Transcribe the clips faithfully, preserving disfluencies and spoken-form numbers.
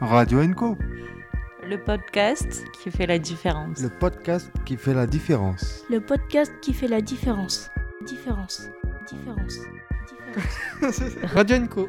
Radio Enco. Le podcast qui fait la différence. Le podcast qui fait la différence. Le podcast qui fait la différence. Différence. Différence. Différence. Radio Enco.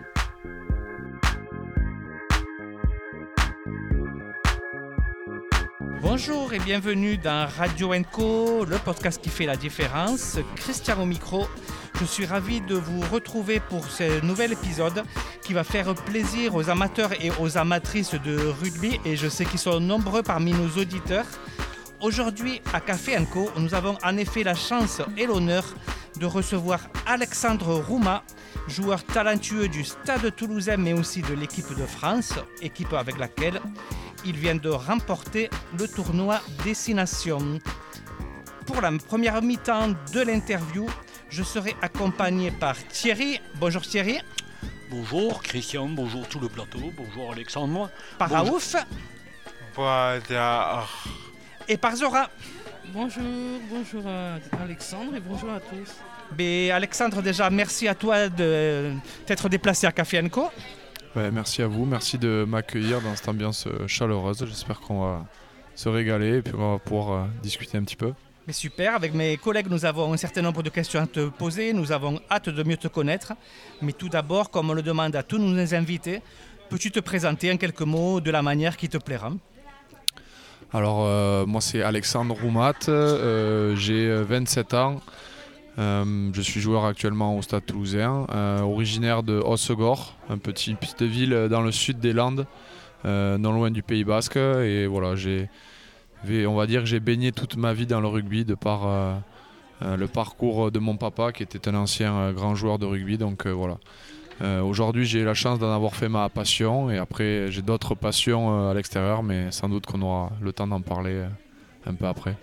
Bonjour et bienvenue dans Radio Enco, le podcast qui fait la différence. Christian au micro. Je suis ravi de vous retrouver pour ce nouvel épisode qui va faire plaisir aux amateurs et aux amatrices de rugby, et je sais qu'ils sont nombreux parmi nos auditeurs. Aujourd'hui à Café Enco, nous avons en effet la chance et l'honneur de recevoir Alexandre Roumat, joueur talentueux du Stade Toulousain mais aussi de l'équipe de France, équipe avec laquelle il vient de remporter le tournoi Destination. Pour la première mi-temps de l'interview, je serai accompagné par Thierry. Bonjour Thierry. Bonjour Christian, bonjour tout le plateau, bonjour Alexandre. Par Raouf. Bonjour. Et par Zora. Bonjour, bonjour à Alexandre et bonjour à tous. Mais Alexandre, déjà, merci à toi de t'être déplacé à Café Enco. Ouais, merci à vous, merci de m'accueillir dans cette ambiance chaleureuse. J'espère qu'on va se régaler et puis on va pouvoir euh, discuter un petit peu. Mais super, avec mes collègues, nous avons un certain nombre de questions à te poser. Nous avons hâte de mieux te connaître. Mais tout d'abord, comme on le demande à tous nos invités, peux-tu te présenter en quelques mots de la manière qui te plaira ? Alors, euh, moi c'est Alexandre Roumat, euh, j'ai vingt-sept ans. Euh, je suis joueur actuellement au Stade Toulousain, euh, originaire de Hossegor, un petit petite ville dans le sud des Landes, euh, non loin du Pays Basque. Et voilà, j'ai, on va dire que j'ai baigné toute ma vie dans le rugby de par euh, euh, le parcours de mon papa qui était un ancien euh, grand joueur de rugby. Donc euh, voilà. Euh, aujourd'hui, j'ai la chance d'en avoir fait ma passion, et après j'ai d'autres passions euh, à l'extérieur, mais sans doute qu'on aura le temps d'en parler euh, un peu après.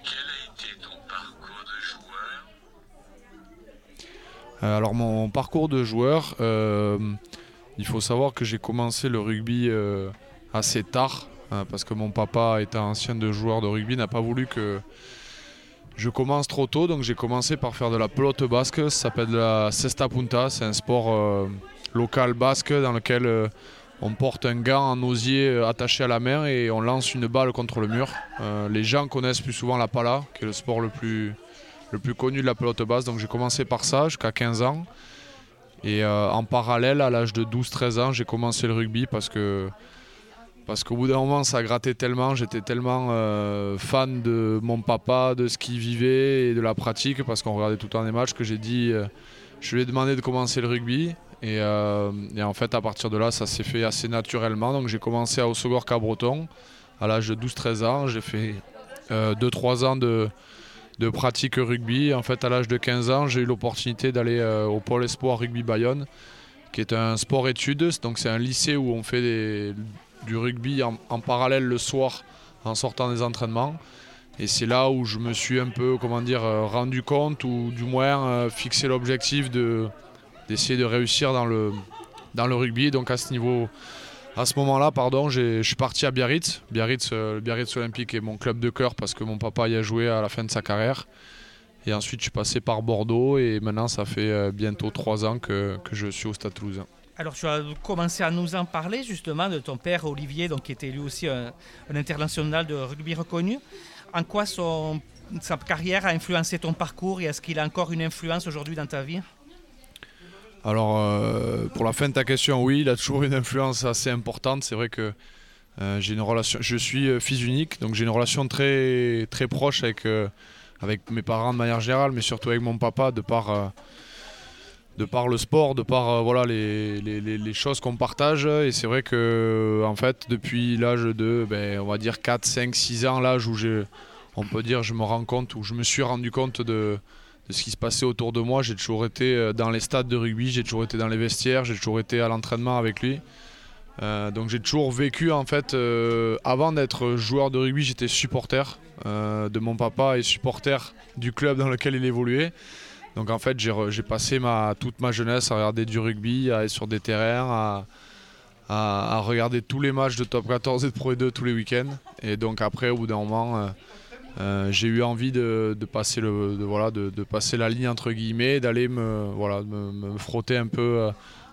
Alors mon parcours de joueur, euh, il faut savoir que j'ai commencé le rugby euh, assez tard, hein, parce que mon papa, étant ancien de joueur de rugby, n'a pas voulu que je commence trop tôt. Donc j'ai commencé par faire de la pelote basque, ça s'appelle de la cesta punta, c'est un sport euh, local basque dans lequel euh, on porte un gant en osier euh, attaché à la main et on lance une balle contre le mur. Euh, les gens connaissent plus souvent la pala, qui est le sport le plus... le plus connu de la pelote basse. Donc j'ai commencé par ça jusqu'à quinze ans, et euh, en parallèle à l'âge de douze treize ans j'ai commencé le rugby parce que parce qu'au bout d'un moment ça grattait tellement, j'étais tellement euh, fan de mon papa, de ce qu'il vivait et de la pratique, parce qu'on regardait tout le temps des matchs, que j'ai dit euh, je lui ai demandé de commencer le rugby, et, euh, et en fait à partir de là ça s'est fait assez naturellement. Donc j'ai commencé à Hossegor Cabreton à l'âge de douze treize ans, j'ai fait euh, deux trois ans de de pratique rugby. En fait, à l'âge de quinze ans, j'ai eu l'opportunité d'aller euh, au Pôle Espoir Rugby Bayonne, qui est un sport-études. Donc c'est un lycée où on fait des, du rugby en, en parallèle le soir en sortant des entraînements. Et c'est là où je me suis un peu, comment dire, euh, rendu compte, ou du moins euh, fixé l'objectif de, d'essayer de réussir dans le, dans le rugby. Donc à ce niveau... À ce moment-là, pardon, j'ai, je suis parti à Biarritz. Biarritz, euh, le Biarritz Olympique est mon club de cœur parce que mon papa y a joué à la fin de sa carrière. Et ensuite, je suis passé par Bordeaux, et maintenant, ça fait euh, bientôt trois ans que, que je suis au Stade Toulousain. Alors tu as commencé à nous en parler justement de ton père Olivier, donc, qui était lui aussi un, un international de rugby reconnu. En quoi son, sa carrière a influencé ton parcours, et est-ce qu'il a encore une influence aujourd'hui dans ta vie ? Alors, euh, pour la fin de ta question, oui, il a toujours une influence assez importante. C'est vrai que euh, j'ai une relation, je suis euh, fils unique, donc j'ai une relation très, très proche avec, euh, avec mes parents de manière générale, mais surtout avec mon papa, de par, euh, de par le sport, de par euh, voilà, les, les, les choses qu'on partage. Et c'est vrai que, en fait, depuis l'âge de, ben, on va dire quatre, cinq, six ans, l'âge où j'ai, on peut dire, je me rends compte, où je me suis rendu compte de... de ce qui se passait autour de moi. J'ai toujours été dans les stades de rugby, j'ai toujours été dans les vestiaires, j'ai toujours été à l'entraînement avec lui. Euh, donc j'ai toujours vécu, en fait, euh, avant d'être joueur de rugby, j'étais supporter euh, de mon papa et supporter du club dans lequel il évoluait. Donc en fait, j'ai, j'ai passé ma, toute ma jeunesse à regarder du rugby, à aller sur des terrains, à, à, à regarder tous les matchs de top quatorze et de Pro deux tous les week-ends. Et donc après, au bout d'un moment... Euh, Euh, j'ai eu envie de, de, passer le, de, voilà, de, de passer la ligne entre guillemets, d'aller me, voilà, me, me frotter un peu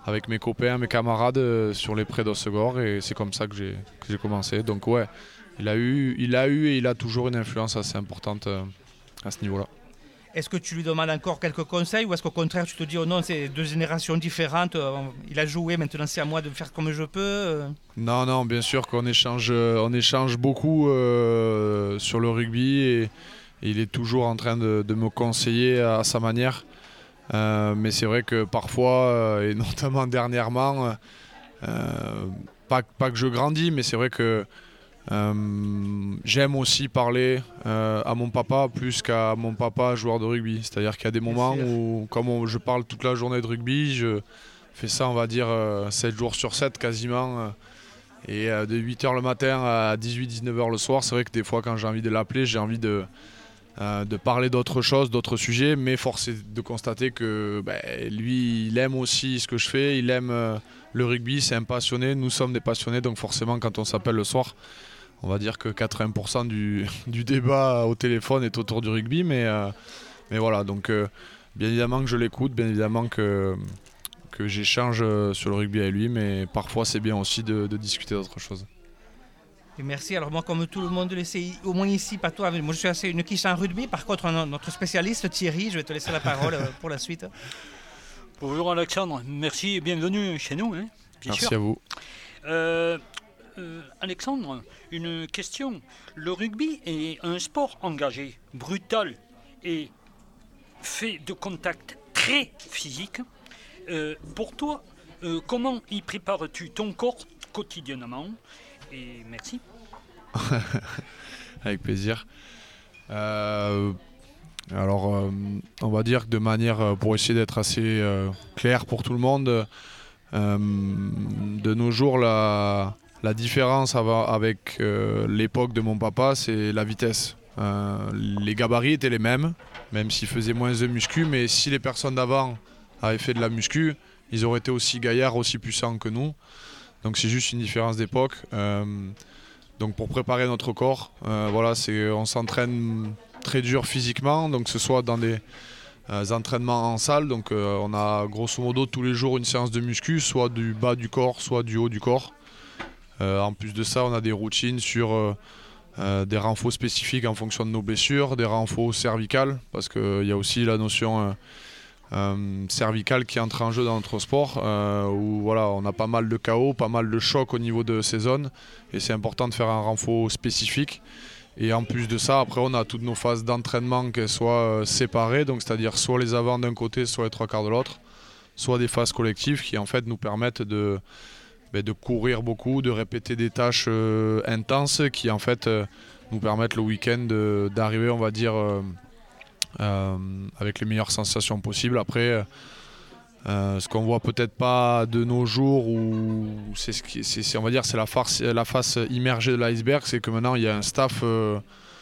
avec mes copains, mes camarades euh, sur les prés d'Ossegor, et c'est comme ça que j'ai, que j'ai commencé. Donc ouais, il a, eu, il a eu et il a toujours une influence assez importante euh, à ce niveau-là. Est-ce que tu lui demandes encore quelques conseils ou est-ce qu'au contraire tu te dis oh non, c'est deux générations différentes, euh, il a joué, maintenant c'est à moi de faire comme je peux euh. Non, non, bien sûr qu'on échange, on échange beaucoup euh, sur le rugby et, et il est toujours en train de, de me conseiller à sa manière. Euh, mais c'est vrai que parfois, euh, et notamment dernièrement, euh, pas, pas que je grandis, mais c'est vrai que euh, j'aime aussi parler euh, à mon papa plus qu'à mon papa joueur de rugby. C'est-à-dire qu'il y a des moments où, comme on, je parle toute la journée de rugby, je fais ça, on va dire, euh, sept jours sur sept quasiment. Euh, et euh, de huit heures le matin à dix-huit dix-neuf heures le soir, c'est vrai que des fois, quand j'ai envie de l'appeler, j'ai envie de... Euh, de parler d'autres choses, d'autres sujets, mais force est de constater que ben, lui, il aime aussi ce que je fais, il aime euh, le rugby, c'est un passionné, nous sommes des passionnés, donc forcément quand on s'appelle le soir, on va dire que quatre-vingts pour cent du, du débat au téléphone est autour du rugby, mais, euh, mais voilà, donc euh, bien évidemment que je l'écoute, bien évidemment que, que j'échange sur le rugby avec lui, mais parfois c'est bien aussi de, de discuter d'autres choses. Et merci. Alors moi, comme tout le monde le sait, au moins ici, pas toi, moi je suis assez une quiche en rugby. Par contre, notre spécialiste Thierry, je vais te laisser la parole pour la suite. Bonjour Alexandre, merci et bienvenue chez nous. Hein, bien merci sûr. à vous. Euh, euh, Alexandre, une question. Le rugby est un sport engagé, brutal et fait de contacts très physiques. Euh, pour toi, euh, comment y prépares-tu ton corps quotidiennement ? Et merci. Avec plaisir. Euh, alors, euh, on va dire que de manière, pour essayer d'être assez euh, clair pour tout le monde, euh, de nos jours, la, la différence avec euh, l'époque de mon papa, c'est la vitesse. Euh, les gabarits étaient les mêmes, même s'ils faisaient moins de muscu, mais si les personnes d'avant avaient fait de la muscu, ils auraient été aussi gaillards, aussi puissants que nous. Donc c'est juste une différence d'époque. Euh, donc pour préparer notre corps, euh, voilà, c'est, on s'entraîne très dur physiquement, donc que ce soit dans des euh, entraînements en salle. Donc euh, on a grosso modo tous les jours une séance de muscu, soit du bas du corps, soit du haut du corps. Euh, en plus de ça, on a des routines sur euh, euh, des renforts spécifiques en fonction de nos blessures, des renforts cervicales, parce qu'il y a aussi la notion... Euh, Euh, cervicale qui entre en jeu dans notre sport, euh, où voilà, on a pas mal de K O, pas mal de chocs au niveau de ces zones, et c'est important de faire un renfort spécifique. Et en plus de ça, après on a toutes nos phases d'entraînement qu'elles soient euh, séparées, donc c'est-à-dire soit les avants d'un côté, soit les trois quarts de l'autre, soit des phases collectives qui en fait nous permettent de, ben, de courir beaucoup, de répéter des tâches euh, intenses qui en fait euh, nous permettent le week-end de, d'arriver, on va dire, euh, Euh, avec les meilleures sensations possibles. Après, euh, ce qu'on voit peut-être pas de nos jours, où c'est ce qui, c'est, c'est, on va dire, c'est la face, la face immergée de l'iceberg, c'est que maintenant il y a un staff euh,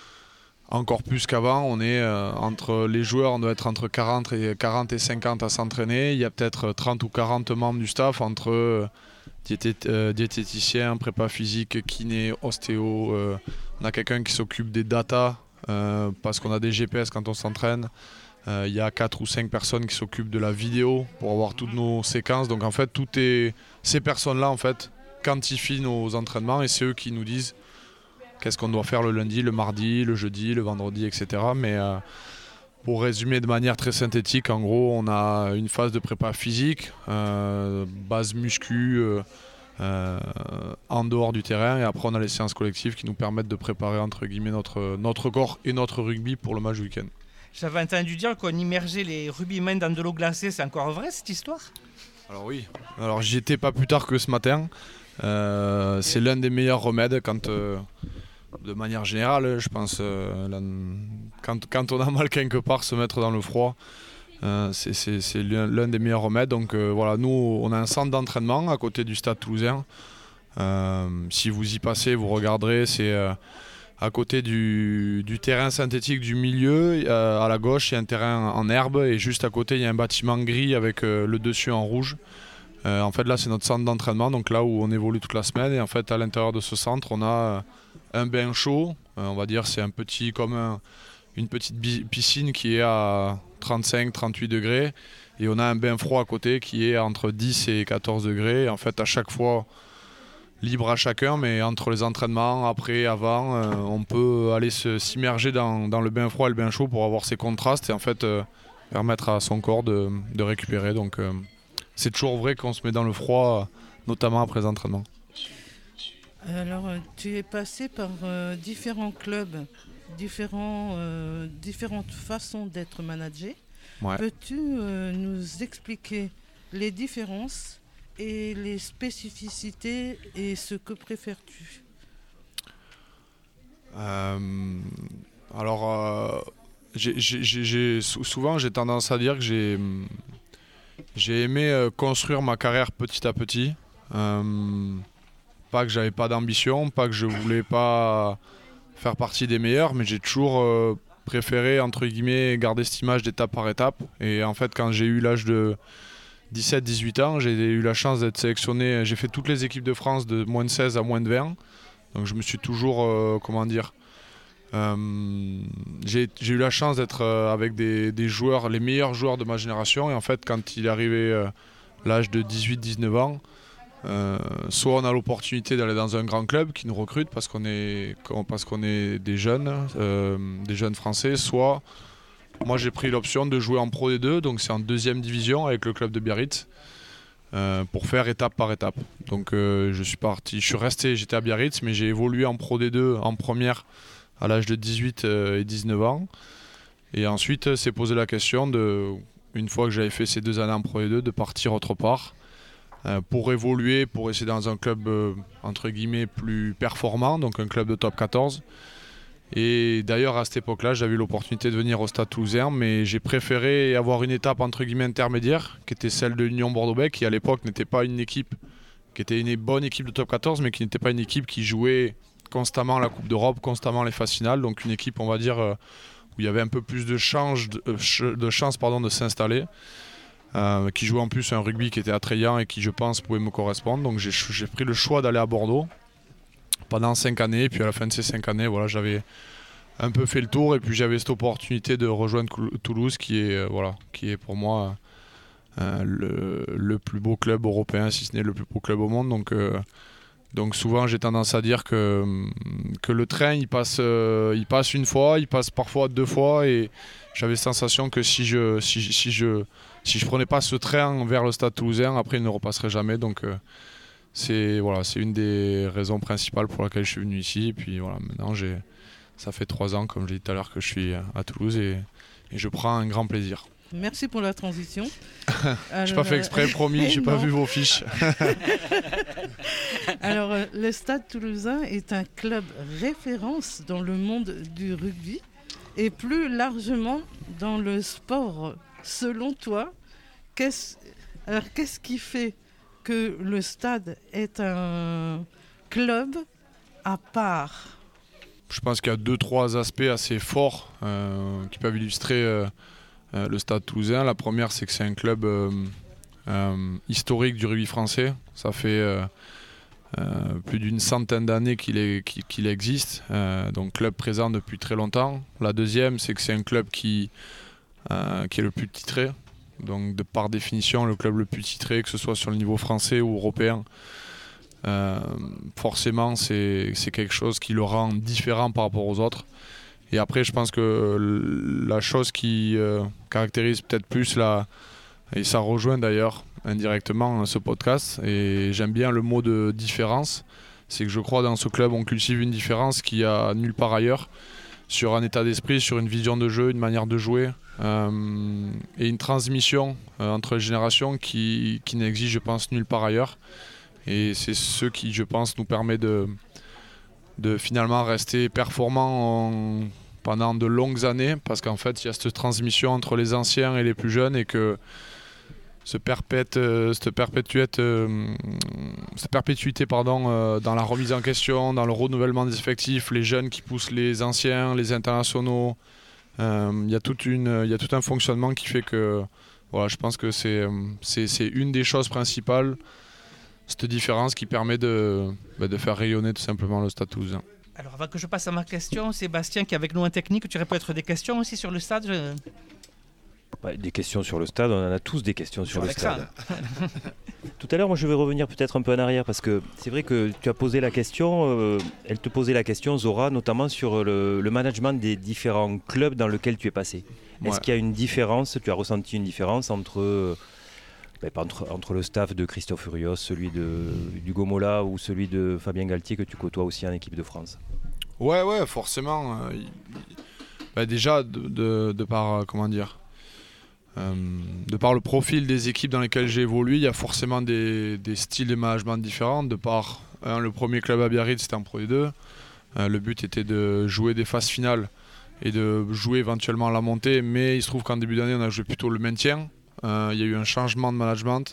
encore plus qu'avant. On est euh, entre les joueurs, on doit être entre quarante et, quarante et cinquante à s'entraîner. Il y a peut-être trente ou quarante membres du staff entre euh, diété, euh, diététicien, prépa physique, kiné, ostéo. Euh, on a quelqu'un qui s'occupe des datas. Euh, parce qu'on a des G P S quand on s'entraîne. Il euh, y a quatre ou cinq personnes qui s'occupent de la vidéo pour avoir toutes nos séquences. Donc en fait, tout est... ces personnes-là en fait quantifient nos entraînements et c'est eux qui nous disent qu'est-ce qu'on doit faire le lundi, le mardi, le jeudi, le vendredi, et cetera. Mais euh, pour résumer de manière très synthétique, en gros, on a une phase de prépa physique, euh, base muscu, euh, Euh, en dehors du terrain, et après on a les séances collectives qui nous permettent de préparer entre guillemets notre, notre corps et notre rugby pour le match du week-end. J'avais entendu dire qu'on immergeait les rugbymen dans de l'eau glacée, c'est encore vrai cette histoire ? Alors oui, alors j'y étais pas plus tard que ce matin. Euh, c'est l'un des meilleurs remèdes quand, euh, de manière générale, je pense, euh, la, quand, quand on a mal quelque part, se mettre dans le froid. Euh, c'est, c'est, c'est l'un, l'un des meilleurs remèdes. Donc euh, voilà, nous on a un centre d'entraînement à côté du stade toulousain. Euh, si vous y passez, vous regarderez, c'est euh, à côté du, du terrain synthétique du milieu. Euh, à la gauche, il y a un terrain en herbe et juste à côté, il y a un bâtiment gris avec euh, le dessus en rouge. Euh, en fait, là, c'est notre centre d'entraînement, donc là où on évolue toute la semaine. Et en fait, à l'intérieur de ce centre, on a euh, un bain chaud. Euh, on va dire, c'est un petit comme un, une petite piscine qui est à trente-cinq à trente-huit degrés Et on a un bain froid à côté qui est entre dix et quatorze degrés. En fait, à chaque fois, libre à chacun, mais entre les entraînements, après, avant, euh, on peut aller se, s'immerger dans, dans le bain froid et le bain chaud pour avoir ces contrastes et en fait euh, permettre à son corps de, de récupérer. Donc euh, c'est toujours vrai qu'on se met dans le froid, notamment après les entraînements. Alors, euh, tu es passé par euh, différents clubs, différents, euh, différentes façons d'être managé. Ouais. Peux-tu euh, nous expliquer les différences et les spécificités et ce que préfères-tu ? euh, Alors, euh, j'ai, j'ai, j'ai, souvent j'ai tendance à dire que j'ai, j'ai aimé euh, construire ma carrière petit à petit. Euh, pas que j'avais pas d'ambition, pas que je voulais pas faire partie des meilleurs, mais j'ai toujours euh, préféré, entre guillemets, garder cette image d'étape par étape. Et en fait, quand j'ai eu l'âge de dix-sept dix-huit ans, j'ai eu la chance d'être sélectionné. J'ai fait toutes les équipes de France de moins de seize à moins de vingt. Donc je me suis toujours, euh, comment dire, euh, j'ai, j'ai eu la chance d'être euh, avec des, des joueurs, les meilleurs joueurs de ma génération. Et en fait, quand il est arrivé euh, l'âge de dix-huit dix-neuf ans, euh, soit on a l'opportunité d'aller dans un grand club qui nous recrute parce qu'on est, parce qu'on est des jeunes, euh, des jeunes français, soit moi j'ai pris l'option de jouer en Pro D deux, donc c'est en deuxième division avec le club de Biarritz, euh, pour faire étape par étape. Donc euh, je suis parti, je suis resté, j'étais à Biarritz, mais j'ai évolué en Pro D deux en première à l'âge de dix-huit et dix-neuf ans. Et ensuite c'est posé la question de, une fois que j'avais fait ces deux années en Pro D deux, de partir autre part. Euh, pour évoluer, pour essayer dans un club euh, entre guillemets plus performant, donc un club de top quatorze. Et d'ailleurs à cette époque-là, j'avais eu l'opportunité de venir au Stade Toulousain, mais j'ai préféré avoir une étape entre guillemets intermédiaire, qui était celle de l'Union Bordeaux-Bègles, qui à l'époque n'était pas une équipe, qui était une bonne équipe de top quatorze, mais qui n'était pas une équipe qui jouait constamment la Coupe d'Europe, constamment les phases finales, donc une équipe, on va dire, euh, où il y avait un peu plus de chance de, euh, de, chance, pardon, de s'installer. Euh, qui jouait en plus un rugby qui était attrayant et qui je pense pouvait me correspondre, donc j'ai, j'ai pris le choix d'aller à Bordeaux pendant cinq années, et puis à la fin de ces cinq années, voilà, j'avais un peu fait le tour et puis j'avais cette opportunité de rejoindre Toulouse qui est, euh, voilà, qui est pour moi euh, le, le plus beau club européen, si ce n'est le plus beau club au monde, donc, euh, donc souvent j'ai tendance à dire que, que le train il passe, euh, il passe une fois, il passe parfois deux fois, et j'avais la sensation que si je, si, si je Si je ne prenais pas ce train vers le Stade Toulousain, après il ne repasserait jamais. Donc euh, c'est, voilà, c'est une des raisons principales pour laquelle je suis venu ici. Et puis voilà, maintenant j'ai, ça fait trois ans, comme je l'ai dit tout à l'heure, que je suis à Toulouse et, et je prends un grand plaisir. Merci pour la transition. Je n'ai pas fait exprès, promis, je n'ai pas vu vos fiches. Alors, euh, le Stade Toulousain est un club référence dans le monde du rugby et plus largement dans le sport. Selon toi, qu'est-ce, alors qu'est-ce qui fait que le Stade est un club à part ? Je pense qu'il y a deux, trois aspects assez forts euh, qui peuvent illustrer euh, euh, le Stade Toulousain. La première, c'est que c'est un club euh, euh, historique du rugby français. Ça fait euh, euh, plus d'une centaine d'années qu'il, est, qu'il, qu'il existe, euh, donc club présent depuis très longtemps. La deuxième, c'est que c'est un club qui... Euh, qui est le plus titré, donc de par définition le club le plus titré, que ce soit sur le niveau français ou européen, euh, forcément c'est, c'est quelque chose qui le rend différent par rapport aux autres. Et après je pense que la chose qui euh, caractérise peut-être plus la, et ça rejoint d'ailleurs indirectement ce podcast, et j'aime bien le mot de différence, c'est que je crois dans ce club on cultive une différence qu'il n'y a nulle part ailleurs, sur un état d'esprit, sur une vision de jeu, une manière de jouer, euh, et une transmission euh, entre les générations qui, qui n'existe, je pense, nulle part ailleurs. Et c'est ce qui, je pense, nous permet de, de finalement rester performants en, pendant de longues années, parce qu'en fait, il y a cette transmission entre les anciens et les plus jeunes, et que se perpète, euh, cette, perpétuette, euh, cette perpétuité pardon, euh, dans la remise en question, dans le renouvellement des effectifs, les jeunes qui poussent les anciens, les internationaux. Euh, il y a toute une, il y a tout un fonctionnement qui fait que voilà, je pense que c'est, c'est, c'est une des choses principales, cette différence qui permet de, bah, de faire rayonner tout simplement le Stade Toulousain. Alors avant que je passe à ma question, Sébastien qui est avec nous en technique, tu aurais peut-être des questions aussi sur le stade je... Bah, des questions sur le stade, on en a tous des questions sur, sur le stade. Tout à l'heure, moi je vais revenir peut-être un peu en arrière parce que c'est vrai que tu as posé la question, euh, elle te posait la question, Zora, notamment sur le, le management des différents clubs dans lesquels tu es passé. Est-ce ouais. qu'il y a une différence, tu as ressenti une différence entre, euh, ben, entre, entre le staff de Christophe Furios, celui de d'Hugo Mola ou celui de Fabien Galtier que tu côtoies aussi en équipe de France? Ouais, ouais, forcément. Euh, il, bah déjà, de, de, de par, comment dire, euh, de par le profil des équipes dans lesquelles j'ai évolué, il y a forcément des, des styles de management différents. De par, hein, le premier club à Biarritz, c'était en Pro D deux. Euh, le but était de jouer des phases finales et de jouer éventuellement à la montée, mais il se trouve qu'en début d'année, on a joué plutôt le maintien. Euh, il y a eu un changement de management.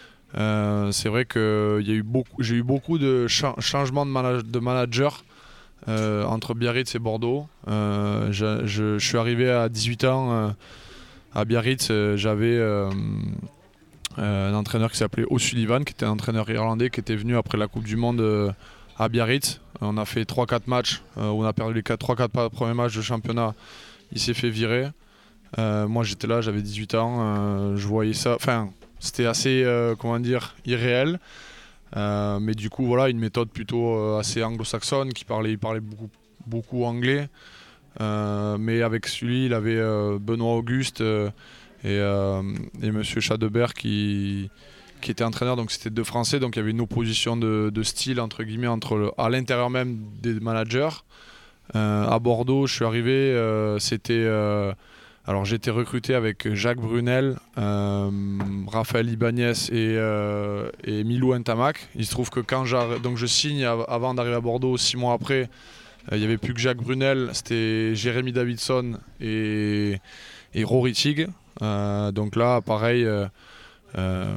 Euh, c'est vrai que il y a eu beaucoup, j'ai eu beaucoup de cha- changements de, manage- de manager euh, entre Biarritz et Bordeaux. Euh, je, je, je suis arrivé à dix-huit ans euh, à Biarritz. Euh, j'avais euh, euh, un entraîneur qui s'appelait O'Sullivan, qui était un entraîneur irlandais, qui était venu après la Coupe du Monde euh, à Biarritz. On a fait trois quatre matchs, euh, où on a perdu les trois quatre premiers matchs de championnat. Il s'est fait virer. Euh, moi j'étais là, j'avais dix-huit ans, euh, je voyais ça. Enfin, c'était assez, euh, comment dire, irréel. Euh, mais du coup, voilà, une méthode plutôt euh, assez anglo-saxonne, qui parlait, il parlait beaucoup, beaucoup anglais. Euh, mais avec celui, il avait euh, Benoît Auguste euh, et, euh, et Monsieur Chadebert qui, qui était entraîneur, donc c'était deux Français. Donc il y avait une opposition de, de style, entre guillemets, entre le, à l'intérieur même des managers. Euh, à Bordeaux, je suis arrivé, euh, c'était... Euh, Alors j'ai été recruté avec Jacques Brunel, euh, Raphaël Ibanez et, euh, et Milou Ntamak. Il se trouve que quand donc je signe av- avant d'arriver à Bordeaux, six mois après, euh, il n'y avait plus que Jacques Brunel, c'était Jérémy Davidson et, et Rory Tig. Euh, donc là, pareil, euh, euh,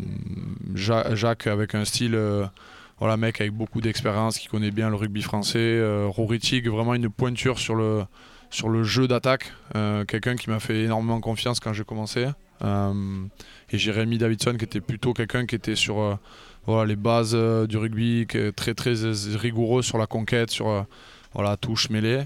ja- Jacques avec un style, euh, voilà, mec avec beaucoup d'expérience, qui connaît bien le rugby français. Euh, Rory Tig, vraiment une pointure sur le... sur le jeu d'attaque, euh, quelqu'un qui m'a fait énormément confiance quand j'ai commencé. Euh, et Jérémy Davidson, qui était plutôt quelqu'un qui était sur euh, voilà, les bases euh, du rugby, qui est très très rigoureux sur la conquête, sur euh, voilà, touche mêlée.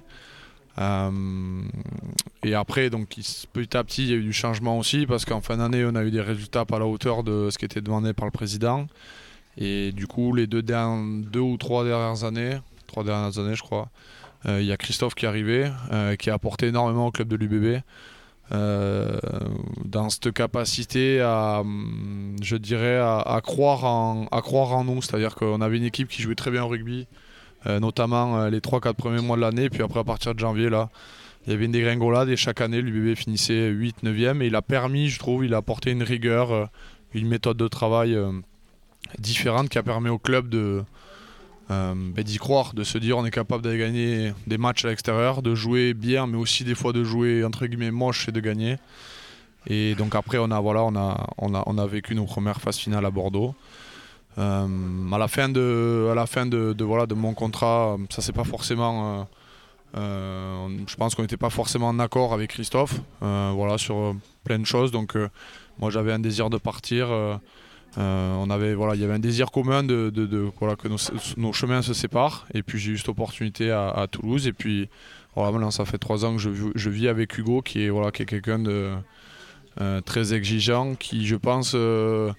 Euh, et après, donc, petit à petit, il y a eu du changement aussi, parce qu'en fin d'année, on a eu des résultats pas à la hauteur de ce qui était demandé par le président. Et du coup, les deux, dernières, deux ou trois dernières années, trois dernières années, je crois, il euh, y a Christophe qui est arrivé, euh, qui a apporté énormément au club de l'U B B, euh, dans cette capacité à, je dirais, à, à, croire en, à croire en nous. C'est-à-dire qu'on avait une équipe qui jouait très bien au rugby, euh, notamment euh, les trois quatre premiers mois de l'année, puis après à partir de janvier, là, il y avait une dégringolade et chaque année l'U B B finissait huit neuvième, et il a permis, je trouve, il a apporté une rigueur, euh, une méthode de travail euh, différente qui a permis au club de... Euh, bah, d'y croire, de se dire on est capable d'aller gagner des matchs à l'extérieur, de jouer bien, mais aussi des fois de jouer entre guillemets moche et de gagner. Et donc après on a voilà on a on a on a vécu nos premières phases finales à Bordeaux. Euh, à la fin de à la fin de, de voilà de mon contrat, ça c'est pas forcément. Euh, euh, je pense qu'on n'était pas forcément en accord avec Christophe. Euh, voilà sur euh, plein de choses. Donc euh, moi j'avais un désir de partir. Euh, Euh, on avait, voilà, il y avait un désir commun de, de, de, voilà, que nos, nos chemins se séparent. Et puis j'ai eu cette opportunité à, à Toulouse. Et puis voilà, maintenant ça fait trois ans que je, je vis avec Hugo, qui est, voilà, qui est quelqu'un de euh, très exigeant, qui je pense euh,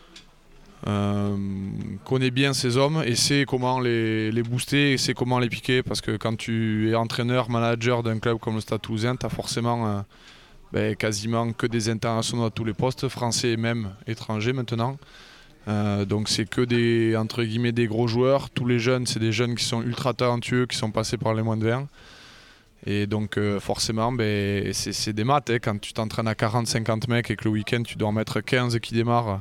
euh, connaît bien ses hommes et sait comment les, les booster et sait comment les piquer. Parce que quand tu es entraîneur, manager d'un club comme le Stade Toulousain, tu as forcément... Euh, Ben, quasiment que des internationaux à tous les postes, français et même étrangers maintenant. Euh, donc c'est que des, entre guillemets, des gros joueurs. Tous les jeunes, c'est des jeunes qui sont ultra talentueux, qui sont passés par les moins de vingt. Et donc euh, forcément, ben, c'est, c'est des maths. Hein. Quand tu t'entraînes à quarante cinquante mecs et que le week-end tu dois en mettre quinze qui démarrent,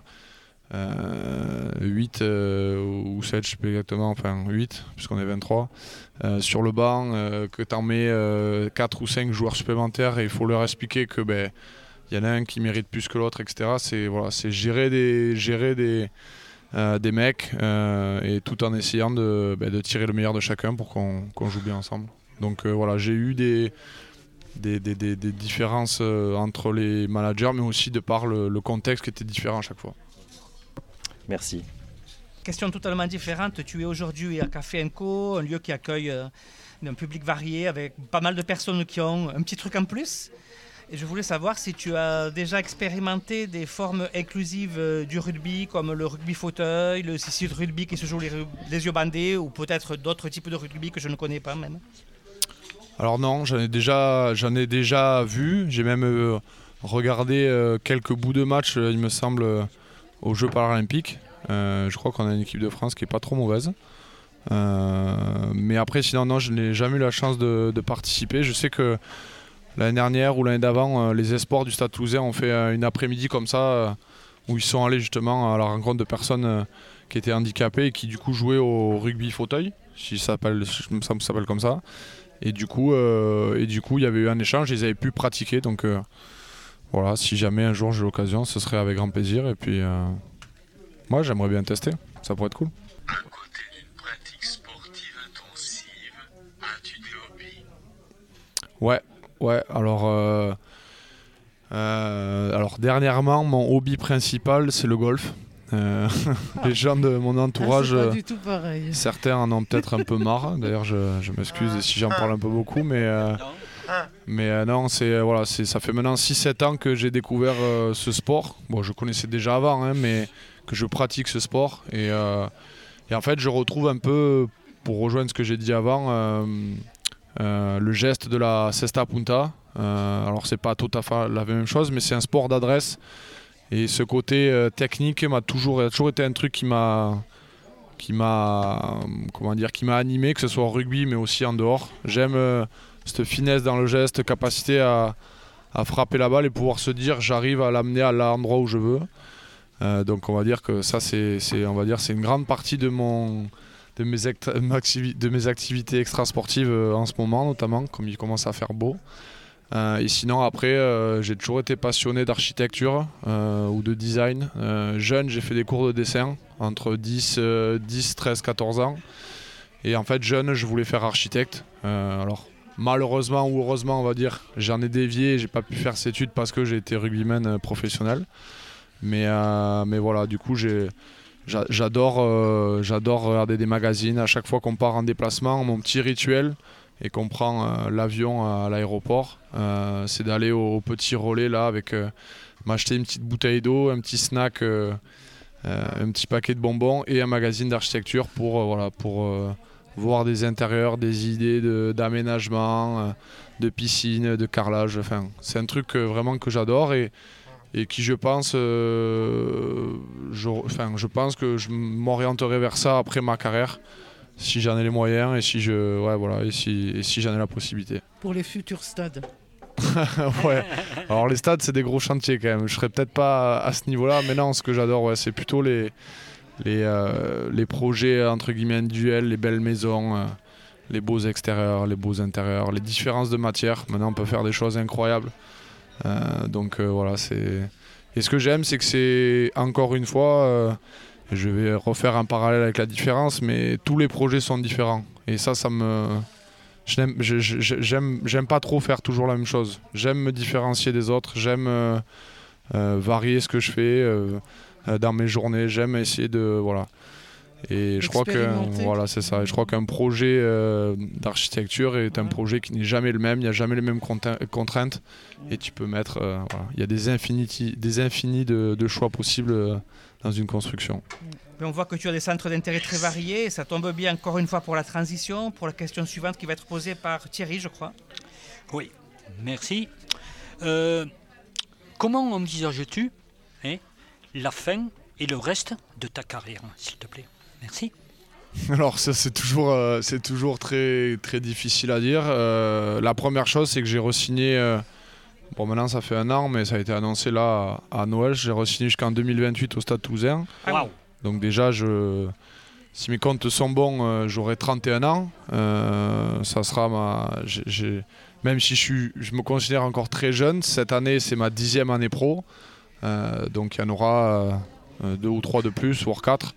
euh, huit euh, ou sept, je sais plus exactement, enfin huit, puisqu'on est vingt-trois. Euh, sur le banc, euh, que tu en mets euh, quatre ou cinq joueurs supplémentaires et il faut leur expliquer que ben, y en a un qui mérite plus que l'autre, et cetera. C'est, voilà, c'est gérer des, gérer des, euh, des mecs euh, et tout en essayant de, ben, de tirer le meilleur de chacun pour qu'on, qu'on joue bien ensemble. Donc euh, voilà, j'ai eu des, des, des, des, des différences euh, entre les managers, mais aussi de par le, le contexte qui était différent à chaque fois. Merci. Question totalement différente. Tu es aujourd'hui à Café Co, un lieu qui accueille euh, un public varié avec pas mal de personnes qui ont un petit truc en plus. Et je voulais savoir si tu as déjà expérimenté des formes inclusives euh, du rugby, comme le rugby fauteuil, le six de rugby qui se joue les, les yeux bandés, ou peut-être d'autres types de rugby que je ne connais pas même. Alors non, j'en ai déjà, j'en ai déjà vu. J'ai même euh, regardé euh, quelques bouts de match, euh, il me semble, euh, aux Jeux paralympiques. Euh, je crois qu'on a une équipe de France qui est pas trop mauvaise. Euh, mais après, sinon, non, je n'ai jamais eu la chance de, de participer. Je sais que l'année dernière ou l'année d'avant, euh, les espoirs du Stade Toulousain ont fait euh, une après-midi comme ça, euh, où ils sont allés justement à la rencontre de personnes euh, qui étaient handicapées et qui du coup jouaient au rugby fauteuil, si ça s'appelle, je me semble que ça s'appelle comme ça. Et du coup, euh, et du coup, il y avait eu un échange, ils avaient pu pratiquer. Donc euh, voilà, si jamais un jour j'ai l'occasion, ce serait avec grand plaisir. Et puis, euh, moi, j'aimerais bien tester. Ça pourrait être cool. À côté d'une pratique sportive intensive, as-tu des hobbies ? Ouais, ouais. Alors, euh, euh, alors dernièrement, mon hobby principal, c'est le golf. Euh, les gens de mon entourage, ah, c'est pas du tout pareil. Certains en ont peut-être un peu marre. D'ailleurs, je, je m'excuse si j'en parle un peu beaucoup, mais euh, mais euh, non, c'est voilà, c'est ça fait maintenant six sept ans que j'ai découvert euh, ce sport. Bon, je connaissais déjà avant, hein, mais que je pratique ce sport et, euh, et en fait, je retrouve un peu, pour rejoindre ce que j'ai dit avant, euh, euh, le geste de la cesta punta. Euh, alors, c'est pas tout à fait la même chose, mais c'est un sport d'adresse. Et ce côté euh, technique m'a toujours, a toujours été un truc qui m'a, qui m'a, comment dire, qui m'a animé, que ce soit au rugby mais aussi en dehors. J'aime euh, cette finesse dans le geste, capacité à, à frapper la balle et pouvoir se dire j'arrive à l'amener à l'endroit où je veux. Euh, donc on va dire que ça c'est, c'est, on va dire, c'est une grande partie de mon, de mes, act- de mes activités extrasportives euh, en ce moment notamment, comme il commence à faire beau. Euh, et sinon après euh, j'ai toujours été passionné d'architecture euh, ou de design. Euh, jeune j'ai fait des cours de dessin entre dix, treize, quatorze ans. Et en fait jeune je voulais faire architecte. Euh, alors malheureusement ou heureusement on va dire, j'en ai dévié, j'ai pas pu faire cette étude parce que j'ai été rugbyman professionnel. Mais, euh, mais voilà, du coup j'ai, j'adore, euh, j'adore regarder des magazines. À chaque fois qu'on part en déplacement, mon petit rituel, et qu'on prend euh, l'avion à l'aéroport, euh, c'est d'aller au, au petit relais là avec euh, m'acheter une petite bouteille d'eau, un petit snack, euh, euh, un petit paquet de bonbons et un magazine d'architecture pour, euh, voilà, pour euh, voir des intérieurs, des idées de, d'aménagement, euh, de piscine, de carrelage. Enfin, c'est un truc euh, vraiment que j'adore et, et qui je pense, euh, je, enfin, je pense que je m'orienterai vers ça après ma carrière. Si j'en ai les moyens et si je ouais voilà et si et si j'en ai la possibilité. Pour les futurs stades. Ouais. Alors les stades c'est des gros chantiers quand même. Je serais peut-être pas à ce niveau-là, mais non, ce que j'adore ouais, c'est plutôt les les euh, les projets entre guillemets individuels, les belles maisons, euh, les beaux extérieurs, les beaux intérieurs, les différences de matière. Maintenant on peut faire des choses incroyables. Euh, donc euh, voilà, c'est et ce que j'aime c'est que c'est encore une fois euh, je vais refaire un parallèle avec la différence, mais tous les projets sont différents. Et ça, ça me... Je n'aime, je, je, j'aime, j'aime pas trop faire toujours la même chose. J'aime me différencier des autres, j'aime euh, euh, varier ce que je fais euh, euh, dans mes journées, j'aime essayer de... Voilà. Et je crois que voilà, c'est ça. Et je crois qu'un projet euh, d'architecture est un projet qui n'est jamais le même, il n'y a jamais les mêmes contraintes. Et tu peux mettre... Euh, voilà. Il y a des infinis, des infinis de, de choix possibles euh, dans une construction. Mais on voit que tu as des centres d'intérêt très variés. Ça tombe bien encore une fois pour la transition, pour la question suivante qui va être posée par Thierry, je crois. Oui, merci. Euh, comment envisages-tu hein, la fin et le reste de ta carrière, s'il te plaît ? Merci. Alors ça c'est toujours, euh, c'est toujours très, très difficile à dire. Euh, la première chose c'est que j'ai re-signé, euh, bon maintenant ça fait un an mais ça a été annoncé là à, à Noël, j'ai re-signé jusqu'en deux mille vingt-huit au Stade Toulousain. Wow. Donc déjà je, si mes comptes sont bons euh, j'aurai trente et un ans. Euh, ça sera ma, j'ai, j'ai, même si je, suis, je me considère encore très jeune, cette année c'est ma dixième année pro. Euh, donc il y en aura euh, deux ou trois de plus, voire quatre.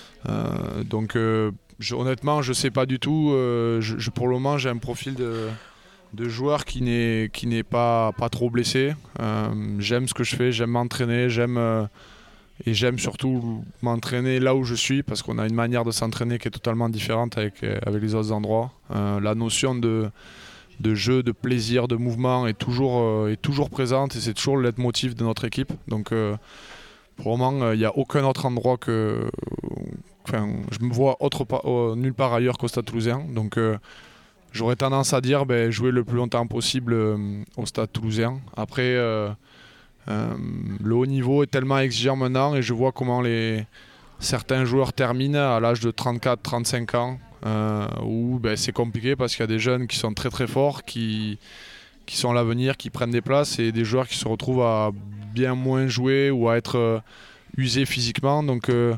Euh, donc euh, je, honnêtement je sais pas du tout, euh, je, je, pour le moment j'ai un profil de, de joueur qui n'est, qui n'est pas, pas trop blessé. Euh, j'aime ce que je fais, j'aime m'entraîner, j'aime, euh, et j'aime surtout m'entraîner là où je suis parce qu'on a une manière de s'entraîner qui est totalement différente avec, avec les autres endroits. Euh, la notion de, de jeu, de plaisir, de mouvement est toujours, euh, est toujours présente et c'est toujours le leitmotiv de notre équipe. Donc euh, pour le moment, il n'y a aucun autre endroit que... Enfin, je me vois autre pa- euh, nulle part ailleurs qu'au Stade Toulousain. Donc euh, j'aurais tendance à dire ben, jouer le plus longtemps possible euh, au Stade Toulousain. Après, euh, euh, le haut niveau est tellement exigeant maintenant et je vois comment les, certains joueurs terminent à l'âge de trente-quatre trente-cinq ans. Euh, où ben, c'est compliqué parce qu'il y a des jeunes qui sont très très forts, qui, qui sont à l'avenir, qui prennent des places et des joueurs qui se retrouvent à bien moins jouer ou à être euh, usés physiquement. Donc, euh,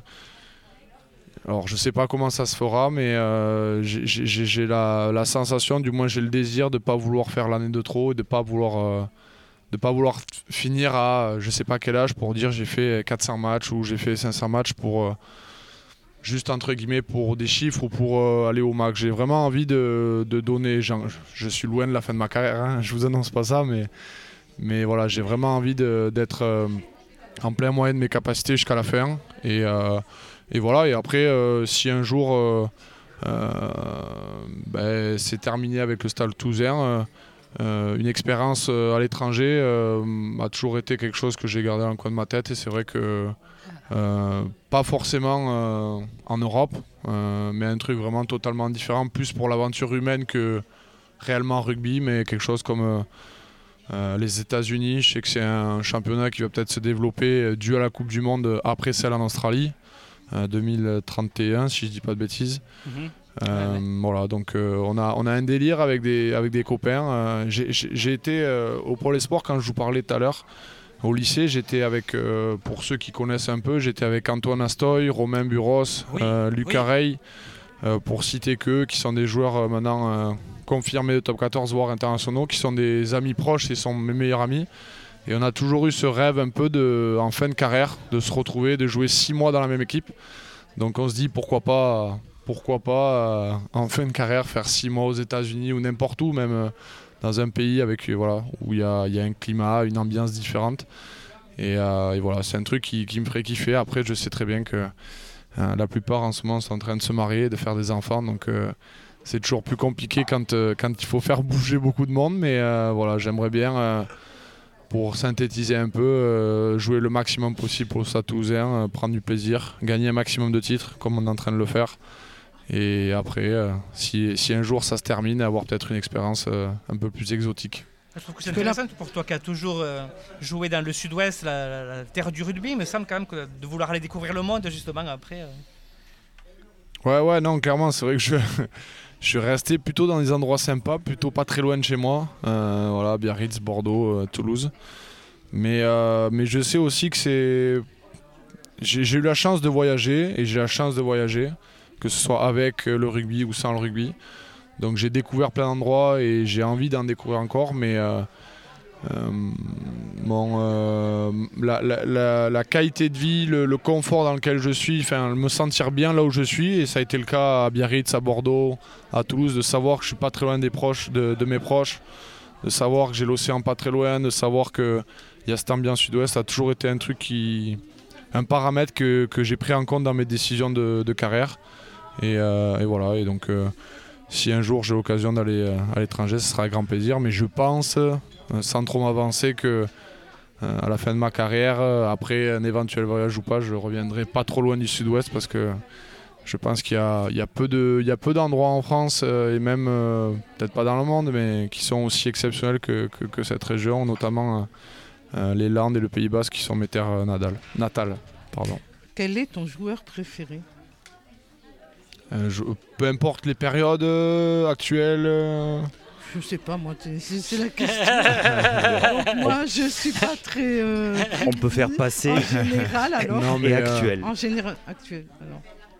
alors je sais pas comment ça se fera, mais euh, j'ai, j'ai, j'ai la, la sensation, du moins j'ai le désir de ne pas vouloir faire l'année de trop et de ne pas vouloir, euh, de pas vouloir finir à je sais pas quel âge pour dire j'ai fait quatre cents matchs ou j'ai fait cinq cents matchs pour... Euh, juste entre guillemets pour des chiffres ou pour euh, aller au max. J'ai vraiment envie de, de donner, je, je suis loin de la fin de ma carrière, hein, je vous annonce pas ça, mais, mais voilà, j'ai vraiment envie de, d'être euh, en plein moyen de mes capacités jusqu'à la fin. Et, euh, et voilà, et après, euh, si un jour euh, euh, ben, c'est terminé avec le Stade Toulousain, euh, euh, une expérience à l'étranger euh, a toujours été quelque chose que j'ai gardé dans le coin de ma tête et c'est vrai que Euh, pas forcément euh, en Europe, euh, mais un truc vraiment totalement différent, plus pour l'aventure humaine que réellement rugby, mais quelque chose comme euh, euh, les États-Unis. Je sais que c'est un championnat qui va peut-être se développer euh, dû à la Coupe du Monde après celle en Australie, euh, deux mille trente et un si je dis pas de bêtises. Mm-hmm. Euh, ouais, ouais. Voilà, donc euh, on, a, on a un délire avec des, avec des copains. Euh, j'ai, j'ai été euh, au Pôle Sport quand je vous parlais tout à l'heure. Au lycée, j'étais avec, euh, pour ceux qui connaissent un peu, j'étais avec Antoine Astoy, Romain Buros, oui, euh, Lucas oui. Rey, euh, pour citer qu'eux, qui sont des joueurs euh, maintenant euh, confirmés de top quatorze, voire internationaux, qui sont des amis proches et sont mes meilleurs amis. Et on a toujours eu ce rêve un peu de, en fin de carrière, de se retrouver, de jouer six mois dans la même équipe. Donc on se dit pourquoi pas, pourquoi pas euh, en fin de carrière faire six mois aux États-Unis ou n'importe où, même. Euh, dans un pays avec, voilà, où il y a, y a un climat, une ambiance différente. Et, euh, et voilà, c'est un truc qui, qui me ferait kiffer. Après, je sais très bien que euh, la plupart en ce moment sont en train de se marier, de faire des enfants. Donc euh, c'est toujours plus compliqué quand, euh, quand il faut faire bouger beaucoup de monde. Mais euh, voilà, j'aimerais bien, euh, pour synthétiser un peu, euh, jouer le maximum possible pour le Stade Toulousain, euh, prendre du plaisir, gagner un maximum de titres, comme on est en train de le faire. Et après, euh, si, si un jour ça se termine, avoir peut-être une expérience euh, un peu plus exotique. Je trouve que c'est intéressant pour toi qui as toujours euh, joué dans le sud-ouest, la, la, la terre du rugby. Il me semble quand même que de vouloir aller découvrir le monde justement après. Euh... Ouais, ouais, non, clairement, c'est vrai que je, je suis resté plutôt dans des endroits sympas, plutôt pas très loin de chez moi. Euh, voilà, Biarritz, Bordeaux, euh, Toulouse. Mais, euh, mais je sais aussi que c'est... J'ai, j'ai eu la chance de voyager et j'ai la chance de voyager. Que ce soit avec le rugby ou sans le rugby. Donc j'ai découvert plein d'endroits et j'ai envie d'en découvrir encore, mais euh, euh, bon, euh, la, la, la, la qualité de vie, le, le confort dans lequel je suis, enfin, me sentir bien là où je suis, et ça a été le cas à Biarritz, à Bordeaux, à Toulouse, de savoir que je suis pas très loin des proches, de, de mes proches, de savoir que j'ai l'océan pas très loin, de savoir qu'il y a cette ambiance sud-ouest, ça a toujours été un truc qui, un paramètre que, que j'ai pris en compte dans mes décisions de, de carrière. Et, euh, et voilà, et donc euh, si un jour j'ai l'occasion d'aller euh, à l'étranger, ce sera avec grand plaisir, mais je pense, euh, sans trop m'avancer, que euh, à la fin de ma carrière, euh, après un éventuel voyage ou pas, je reviendrai pas trop loin du sud-ouest parce que je pense qu'il y a, il y a, peu, de, il y a peu d'endroits en France euh, et même, euh, peut-être pas dans le monde, mais qui sont aussi exceptionnels que, que, que cette région, notamment euh, les Landes et le Pays Basque qui sont mes terres natales. natales pardon. Quel est ton joueur préféré ? Euh, je, peu importe les périodes euh, actuelles. Euh... Je sais pas, moi, c'est, c'est la question. Donc, moi, je suis pas très. Euh, on peut faire passer. En général, alors. Non, mais et actuel. Euh, en général, actuel. Alors.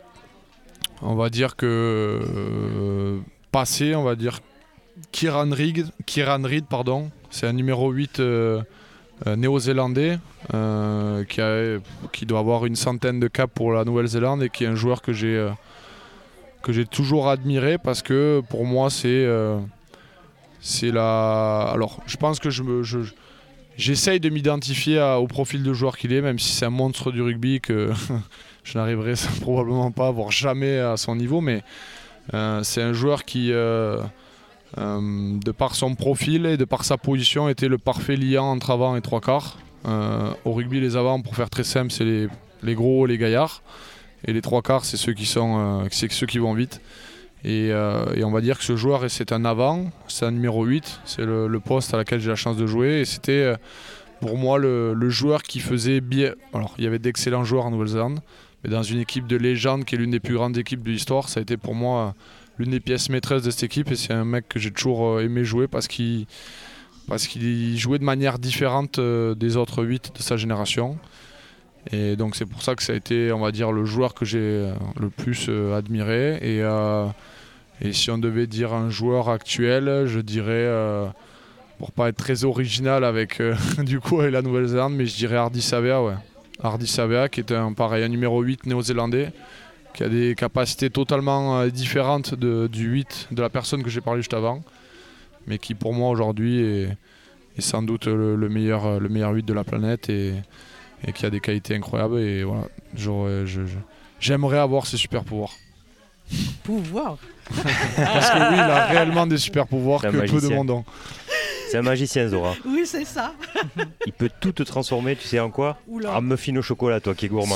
On va dire que euh, passé, on va dire Kieran Reid, Kieran Reid, pardon. C'est un numéro huit euh, euh, néo-zélandais euh, qui, a, qui doit avoir une centaine de caps pour la Nouvelle-Zélande et qui est un joueur que j'ai. Euh, que j'ai toujours admiré parce que pour moi c'est euh, c'est la alors je pense que je me je, j'essaye de m'identifier à, au profil de joueur qu'il est, même si c'est un monstre du rugby que je n'arriverai probablement pas à voir jamais à son niveau, mais euh, c'est un joueur qui euh, euh, de par son profil et de par sa position, était le parfait liant entre avant et trois quarts. Euh, au rugby, les avants, pour faire très simple, c'est les, les gros, les gaillards. Et les trois quarts, c'est ceux qui, sont, euh, c'est ceux qui vont vite. Et, euh, et on va dire que ce joueur, c'est un avant, c'est un numéro huit, c'est le, le poste à laquelle j'ai la chance de jouer. Et c'était euh, pour moi le, le joueur qui faisait bien. Alors, il y avait d'excellents joueurs en Nouvelle-Zélande, mais dans une équipe de légende qui est l'une des plus grandes équipes de l'histoire, ça a été pour moi euh, l'une des pièces maîtresses de cette équipe. Et c'est un mec que j'ai toujours euh, aimé jouer parce qu'il, parce qu'il jouait de manière différente euh, des autres huit de sa génération. Et donc c'est pour ça que ça a été, on va dire, le joueur que j'ai euh, le plus euh, admiré. Et, euh, et si on devait dire un joueur actuel, je dirais, euh, pour pas être très original avec euh, du coup avec la Nouvelle-Zélande, mais je dirais Ardie Savea, ouais. Ardie Savea qui est un pareil, un numéro huit néo-zélandais, qui a des capacités totalement euh, différentes de, du huit de la personne que j'ai parlé juste avant, mais qui pour moi aujourd'hui est, est sans doute le, le meilleur, le meilleur huit de la planète. Et, et qui a des qualités incroyables. Et voilà, je, je, j'aimerais avoir ces super pouvoirs. Pouvoir Parce que oui, il a réellement des super pouvoirs que peu de monde ont. C'est un magicien, Zora. Oui, c'est ça. Il peut tout te transformer, tu sais en quoi? Oula. En muffin au chocolat, toi qui es gourmande.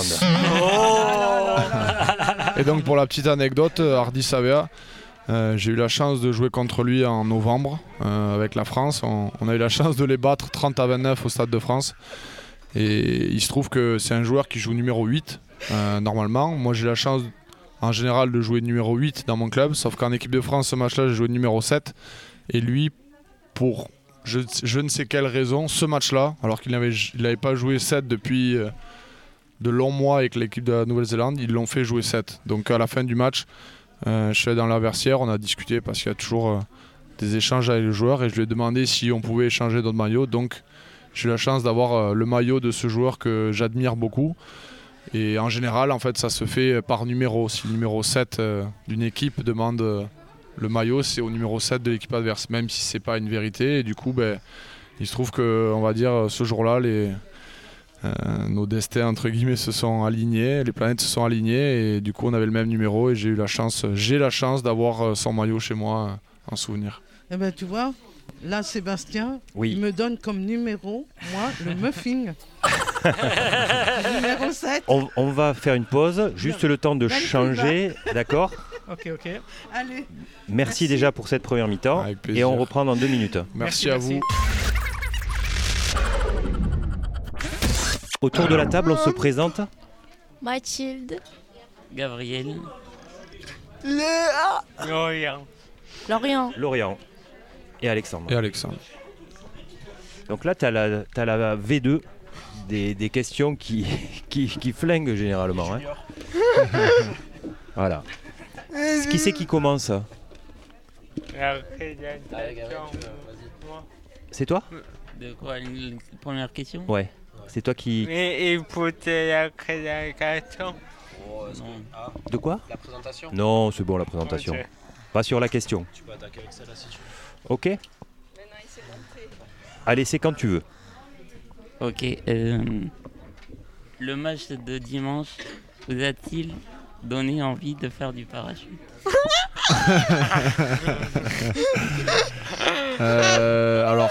Et donc pour la petite anecdote, Ardie Savea, euh, j'ai eu la chance de jouer contre lui en novembre euh, avec la France. On, on a eu la chance de les battre trente à vingt-neuf au Stade de France. Et il se trouve que c'est un joueur qui joue numéro huit euh, normalement. Moi j'ai la chance en général de jouer numéro huit dans mon club, sauf qu'en équipe de France ce match-là j'ai joué numéro sept. Et lui, pour je, je ne sais quelle raison, ce match-là, alors qu'il n'avait il n'avait pas joué sept depuis euh, de longs mois avec l'équipe de la Nouvelle-Zélande, ils l'ont fait jouer sept. Donc à la fin du match, euh, je suis allé dans la vestiaire, on a discuté parce qu'il y a toujours euh, des échanges avec les joueurs et je lui ai demandé si on pouvait échanger d'autres maillots. Donc j'ai eu la chance d'avoir le maillot de ce joueur que j'admire beaucoup. Et en général, en fait, ça se fait par numéro. Si le numéro sept euh, d'une équipe demande euh, le maillot, c'est au numéro sept de l'équipe adverse, même si ce n'est pas une vérité. Et du coup, ben, il se trouve que, on va dire, ce jour-là, les, euh, nos destins, entre guillemets, se sont alignés, les planètes se sont alignées. Et du coup, on avait le même numéro. Et j'ai eu la chance, j'ai la chance d'avoir son maillot chez moi euh, en souvenir. Eh ben, tu vois, là, Sébastien, oui. il me donne comme numéro, moi, le muffin. Numéro sept. On, on va faire une pause, juste le temps de Allez, changer, d'accord? Ok, ok. Allez. Merci, Merci déjà pour cette première mi-temps. Et on reprend dans deux minutes. Merci, merci à merci. vous. Autour de la table, on se présente. Mathilde. Gabriel. Lorient. Lorient. Lorient. Et Alexandre. Et Alexandre. Donc là, tu as la, t'as la V deux, des, des questions qui, qui, qui flinguent généralement. Hein. Voilà. Qui c'est qui commence? C'est toi? De quoi? Une première question? Ouais. C'est toi qui... Et, et pour la présentation. Non. De quoi? La présentation? Non, c'est bon la présentation. Ok. Pas sur la question. Tu peux attaquer avec celle-là si tu veux. Ok. Allez, c'est quand tu veux. Ok. Euh, le match de dimanche vous a-t-il donné envie de faire du parachute? euh, alors,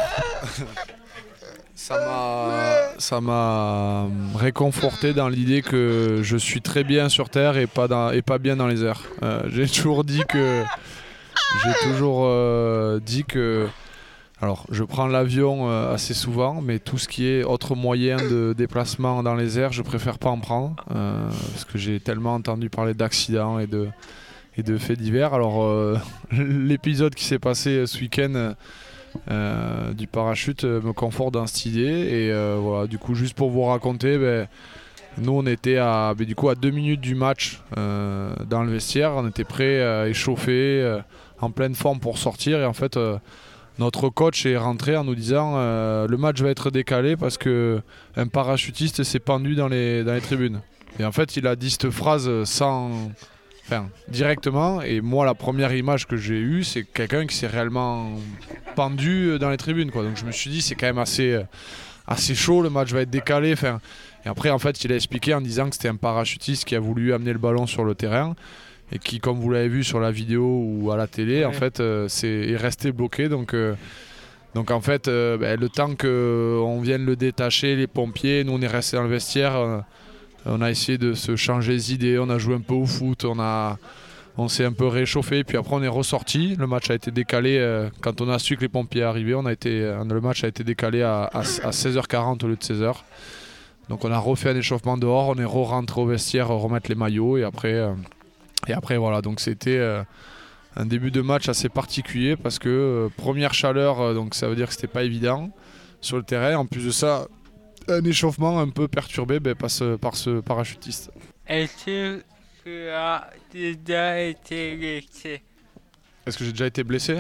ça m'a, ça m'a réconforté dans l'idée que je suis très bien sur terre et pas, dans, et pas bien dans les airs. Euh, j'ai toujours dit que, j'ai toujours euh, dit que. Alors, je prends l'avion euh, assez souvent, mais tout ce qui est autre moyen de déplacement dans les airs, je préfère pas en prendre, euh, parce que j'ai tellement entendu parler d'accidents et de, et de faits divers. Alors, euh, l'épisode qui s'est passé ce week-end euh, du parachute me conforte dans cette idée. Et euh, voilà, du coup, juste pour vous raconter, ben, nous, on était à, ben, du coup, à deux minutes du match euh, dans le vestiaire. On était prêts, euh, échauffés, euh, en pleine forme pour sortir. Et en fait... Euh, notre coach est rentré en nous disant euh, le match va être décalé parce qu'un parachutiste s'est pendu dans les, dans les tribunes. Et en fait, il a dit cette phrase sans, enfin, directement. Et moi, la première image que j'ai eue, c'est quelqu'un qui s'est réellement pendu dans les tribunes, quoi. Donc je me suis dit, c'est quand même assez, assez chaud, le match va être décalé. Enfin, et après, en fait, il a expliqué en disant que c'était un parachutiste qui a voulu amener le ballon sur le terrain. et qui, comme vous l'avez vu sur la vidéo ou à la télé, ouais. en fait, euh, c'est, est resté bloqué. Donc, euh, donc en fait, euh, ben, le temps qu'on vienne le détacher, les pompiers, nous on est resté dans le vestiaire, euh, on a essayé de se changer les idées, on a joué un peu au foot, on, a, on s'est un peu réchauffé, puis après on est ressorti. Le match a été décalé, euh, quand on a su que les pompiers arrivaient, on a été, euh, le match a été décalé à, à, à seize heures quarante au lieu de seize heures. Donc on a refait un échauffement dehors, on est re-rentré au vestiaire, remettre les maillots, et après... Euh, Et après voilà, donc c'était euh, un début de match assez particulier parce que euh, première chaleur, euh, donc ça veut dire que c'était pas évident sur le terrain. En plus de ça, un échauffement un peu perturbé ben, par, ce, par ce parachutiste. Est-ce que tu as déjà été blessé? Est-ce que j'ai déjà été blessé?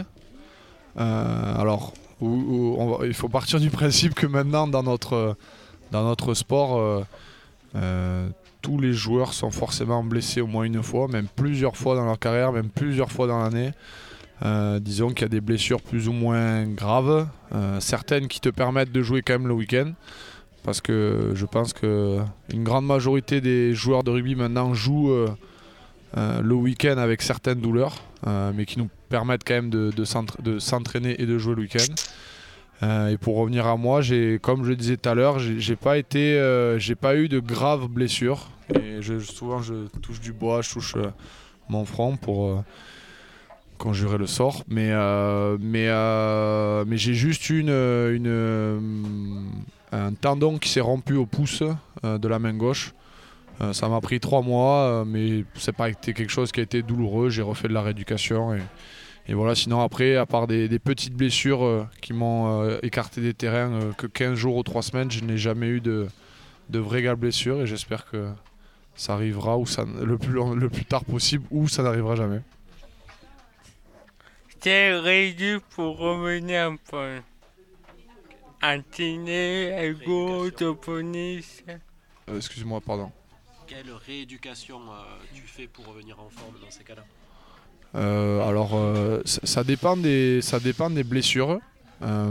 euh, Alors, où, où on va, il faut partir du principe que maintenant dans notre, dans notre sport, euh, euh, tous les joueurs sont forcément blessés au moins une fois, même plusieurs fois dans leur carrière, même plusieurs fois dans l'année. Euh, disons qu'il y a des blessures plus ou moins graves, euh, certaines qui te permettent de jouer quand même le week-end, parce que je pense qu'une grande majorité des joueurs de rugby maintenant jouent euh, euh, le week-end avec certaines douleurs, euh, mais qui nous permettent quand même de, de, s'entra- de s'entraîner et de jouer le week-end. Euh, et pour revenir à moi, j'ai, comme je le disais tout à l'heure, j'ai, j'ai pas été, euh, j'ai pas eu de graves blessures. Et je, souvent, je touche du bois, je touche euh, mon front pour euh, conjurer le sort. Mais, euh, mais, euh, mais j'ai juste eu une, une, euh, un tendon qui s'est rompu au pouce euh, de la main gauche. Euh, ça m'a pris trois mois, euh, mais c'est pas été quelque chose qui a été douloureux. J'ai refait de la rééducation et Et voilà, sinon après, à part des, des petites blessures euh, qui m'ont euh, écarté des terrains, euh, que quinze jours ou trois semaines, je n'ai jamais eu de, de vraies graves blessures et j'espère que ça arrivera ou ça, le, plus long, le plus tard possible ou ça n'arrivera jamais. T'es réduit pour revenir un peu. Antiné, ego, toponis. Euh, excuse-moi, pardon. Quelle rééducation euh, tu fais pour revenir en forme dans ces cas-là? Euh, alors, euh, ça, ça, dépend des, ça dépend des blessures. Euh,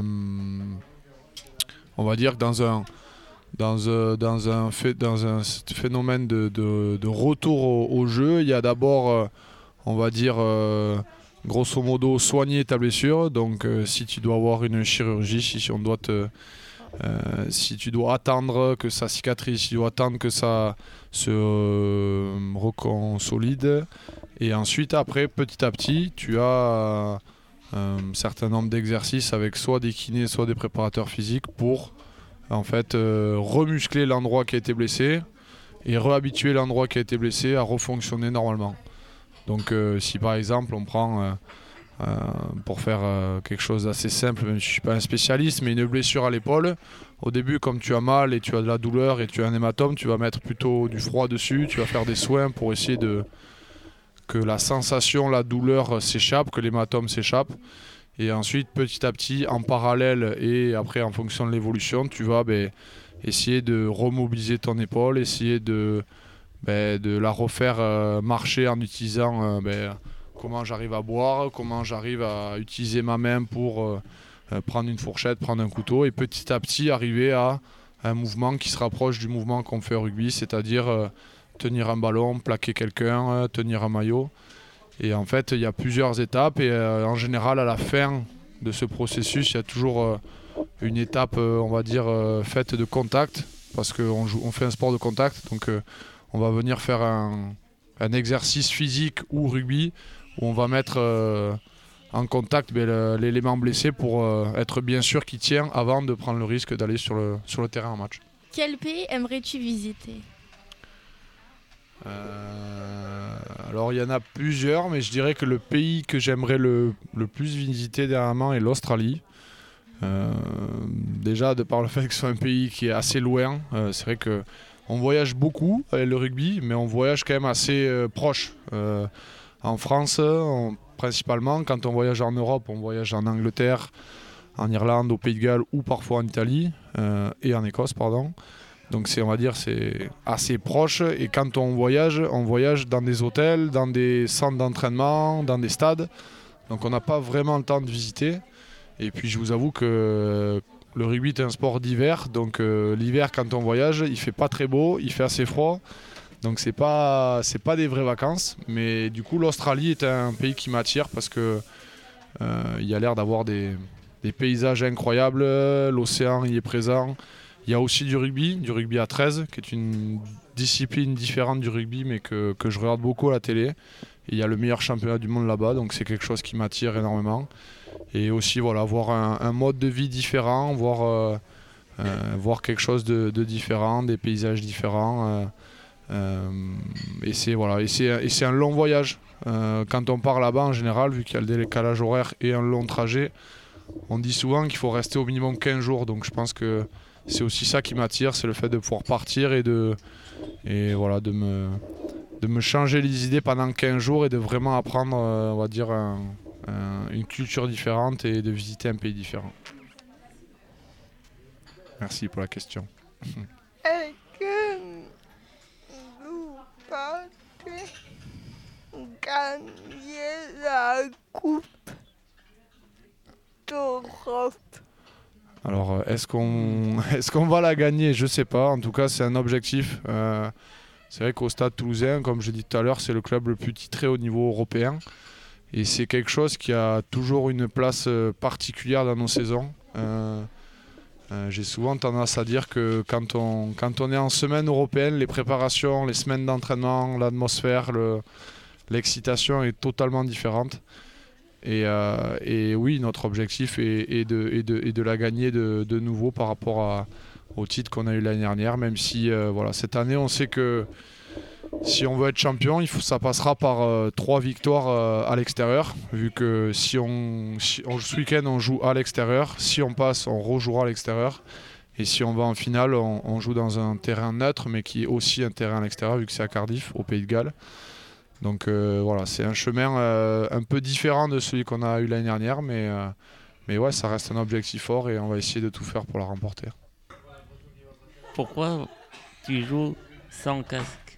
on va dire que dans un, dans, euh, dans un, fait, dans un phénomène de, de, de retour au, au jeu, il y a d'abord, euh, on va dire, euh, grosso modo, soigner ta blessure. Donc, euh, si tu dois avoir une chirurgie, si on doit te... Euh, si tu dois attendre que ça cicatrise, si tu dois attendre que ça se euh, reconsolide, et ensuite après petit à petit tu as euh, un certain nombre d'exercices avec soit des kinés, soit des préparateurs physiques pour en fait euh, remuscler l'endroit qui a été blessé et réhabituer l'endroit qui a été blessé à refonctionner normalement. Donc euh, si par exemple on prend euh, Euh, pour faire euh, quelque chose d'assez simple, même si je ne suis pas un spécialiste, mais une blessure à l'épaule, au début comme tu as mal et tu as de la douleur et tu as un hématome, tu vas mettre plutôt du froid dessus, tu vas faire des soins pour essayer de que la sensation, la douleur s'échappe, que l'hématome s'échappe, et ensuite petit à petit en parallèle et après en fonction de l'évolution, tu vas ben, essayer de remobiliser ton épaule, essayer de, ben, de la refaire euh, marcher en utilisant euh, ben, comment j'arrive à boire, comment j'arrive à utiliser ma main pour euh, euh, prendre une fourchette, prendre un couteau, et petit à petit arriver à un mouvement qui se rapproche du mouvement qu'on fait au rugby, c'est-à-dire euh, tenir un ballon, plaquer quelqu'un, euh, tenir un maillot. Et en fait, il y a plusieurs étapes et euh, en général, à la fin de ce processus, il y a toujours euh, une étape, euh, on va dire, euh, faite de contact, parce qu'on joue, on fait un sport de contact, donc euh, on va venir faire un, un exercice physique ou rugby, où on va mettre euh, en contact ben, le, l'élément blessé pour euh, être bien sûr qu'il tient avant de prendre le risque d'aller sur le, sur le terrain en match. Quel pays aimerais-tu visiter? euh, Alors il y en a plusieurs, mais je dirais que le pays que j'aimerais le, le plus visiter dernièrement est l'Australie. Euh, déjà de par le fait que ce soit un pays qui est assez loin, euh, c'est vrai qu'on voyage beaucoup avec le rugby, mais on voyage quand même assez euh, proche. Euh, En France, on, principalement, quand on voyage en Europe, on voyage en Angleterre, en Irlande, au Pays de Galles ou parfois en Italie euh, et en Écosse, pardon. Donc c'est, on va dire, c'est assez proche. Et quand on voyage, on voyage dans des hôtels, dans des centres d'entraînement, dans des stades. Donc on n'a pas vraiment le temps de visiter. Et puis je vous avoue que le rugby est un sport d'hiver. Donc euh, l'hiver, quand on voyage, il fait pas très beau, il fait assez froid. Donc c'est pas c'est pas des vraies vacances, mais du coup l'Australie est un pays qui m'attire parce que euh, il y a l'air d'avoir des, des paysages incroyables, l'océan y est présent. Il y a aussi du rugby, du rugby à treize, qui est une discipline différente du rugby, mais que, que je regarde beaucoup à la télé. Et il y a le meilleur championnat du monde là-bas, donc c'est quelque chose qui m'attire énormément. Et aussi voilà, voir un, un mode de vie différent, voir, euh, euh, voir quelque chose de, de différent, des paysages différents. Euh, euh, et c'est voilà, et c'est, et c'est un long voyage. Euh, quand on part là-bas, en général, vu qu'il y a le décalage horaire et un long trajet, on dit souvent qu'il faut rester au minimum quinze jours. Donc je pense que c'est aussi ça qui m'attire, c'est le fait de pouvoir partir et de, et voilà, de, me, de me changer les idées pendant quinze jours et de vraiment apprendre, euh, on va dire, un, un, une culture différente et de visiter un pays différent. Merci pour la question. Est-ce que vous pensez gagner la Coupe d'Europe? Alors, est-ce qu'on, est-ce qu'on va la gagner? Je ne sais pas. En tout cas, c'est un objectif. Euh, c'est vrai qu'au Stade Toulousain, comme je l'ai dit tout à l'heure, c'est le club le plus titré au niveau européen. Et c'est quelque chose qui a toujours une place particulière dans nos saisons. Euh, euh, j'ai souvent tendance à dire que quand on, quand on est en semaine européenne, les préparations, les semaines d'entraînement, l'atmosphère, le, l'excitation est totalement différente. Et, euh, et oui, notre objectif est, est, de, est, de, est de la gagner de, de nouveau par rapport à, au titre qu'on a eu l'année dernière, même si euh, voilà, cette année on sait que si on veut être champion, il faut, ça passera par euh, trois victoires euh, à l'extérieur, vu que si on, si on ce week-end on joue à l'extérieur, si on passe on rejouera à l'extérieur, et si on va en finale on, on joue dans un terrain neutre mais qui est aussi un terrain à l'extérieur vu que c'est à Cardiff, au Pays de Galles. Donc euh, voilà, c'est un chemin euh, un peu différent de celui qu'on a eu l'année dernière, mais, euh, mais ouais, ça reste un objectif fort et on va essayer de tout faire pour la remporter. Pourquoi tu joues sans casque?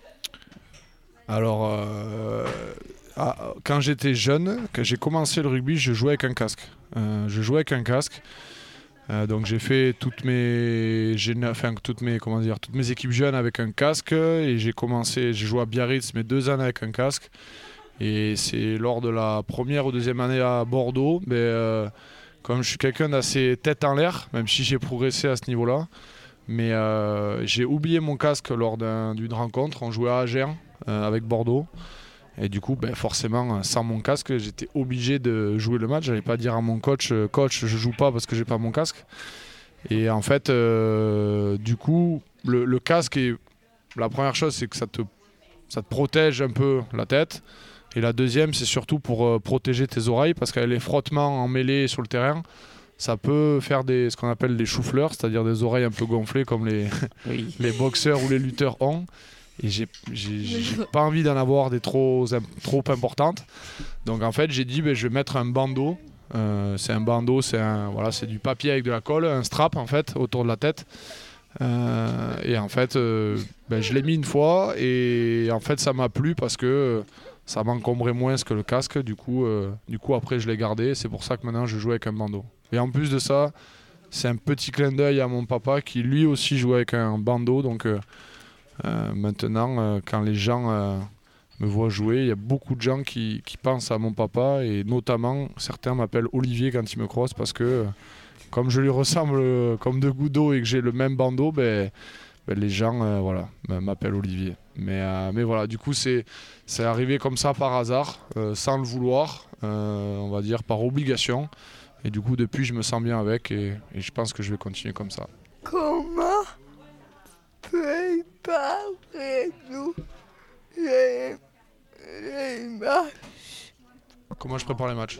Alors, euh, ah, quand j'étais jeune, quand j'ai commencé le rugby, je jouais avec un casque. Euh, je jouais avec un casque. Euh, donc j'ai fait toutes mes, enfin, toutes mes, comment dire, toutes mes équipes jeunes avec un casque et j'ai commencé, j'ai joué à Biarritz mes deux années avec un casque. Et c'est lors de la première ou deuxième année à Bordeaux, ben, euh, comme je suis quelqu'un d'assez tête en l'air, même si j'ai progressé à ce niveau-là, mais euh, j'ai oublié mon casque lors d'un, d'une rencontre. On jouait à Agen euh, avec Bordeaux. Et du coup, ben forcément, sans mon casque, j'étais obligé de jouer le match. Je n'allais pas dire à mon coach, coach, je joue pas parce que j'ai pas mon casque. Et en fait, euh, du coup, le, le casque, est, la première chose, c'est que ça te, ça te protège un peu la tête. Et la deuxième, c'est surtout pour euh, protéger tes oreilles, parce qu'avec les frottements en mêlée sur le terrain, ça peut faire des, ce qu'on appelle des chou-fleurs, c'est-à-dire des oreilles un peu gonflées comme les, oui. les boxeurs ou les lutteurs ont. Et j'ai, j'ai, j'ai pas envie d'en avoir des trop, trop importantes. Donc en fait, j'ai dit, ben, je vais mettre un bandeau. Euh, c'est un bandeau, c'est, un, voilà, c'est du papier avec de la colle, un strap en fait, autour de la tête. Euh, et en fait, euh, ben, je l'ai mis une fois et en fait, ça m'a plu parce que ça m'encombrait moins que le casque. Du coup, euh, du coup, après, je l'ai gardé. C'est pour ça que maintenant, je joue avec un bandeau. Et en plus de ça, c'est un petit clin d'œil à mon papa qui lui aussi joue avec un bandeau. Donc euh, Euh, maintenant, euh, quand les gens euh, me voient jouer, il y a beaucoup de gens qui, qui pensent à mon papa et notamment certains m'appellent Olivier quand ils me croisent parce que euh, comme je lui ressemble euh, comme deux gouttes d'eau et que j'ai le même bandeau, ben, ben les gens euh, voilà, m'appellent Olivier. Mais, euh, mais voilà, du coup c'est, c'est arrivé comme ça par hasard, euh, sans le vouloir, euh, on va dire par obligation. Et du coup depuis je me sens bien avec et, et je pense que je vais continuer comme ça. Comment préparez-vous les, les matchs? Comment je prépare les matchs?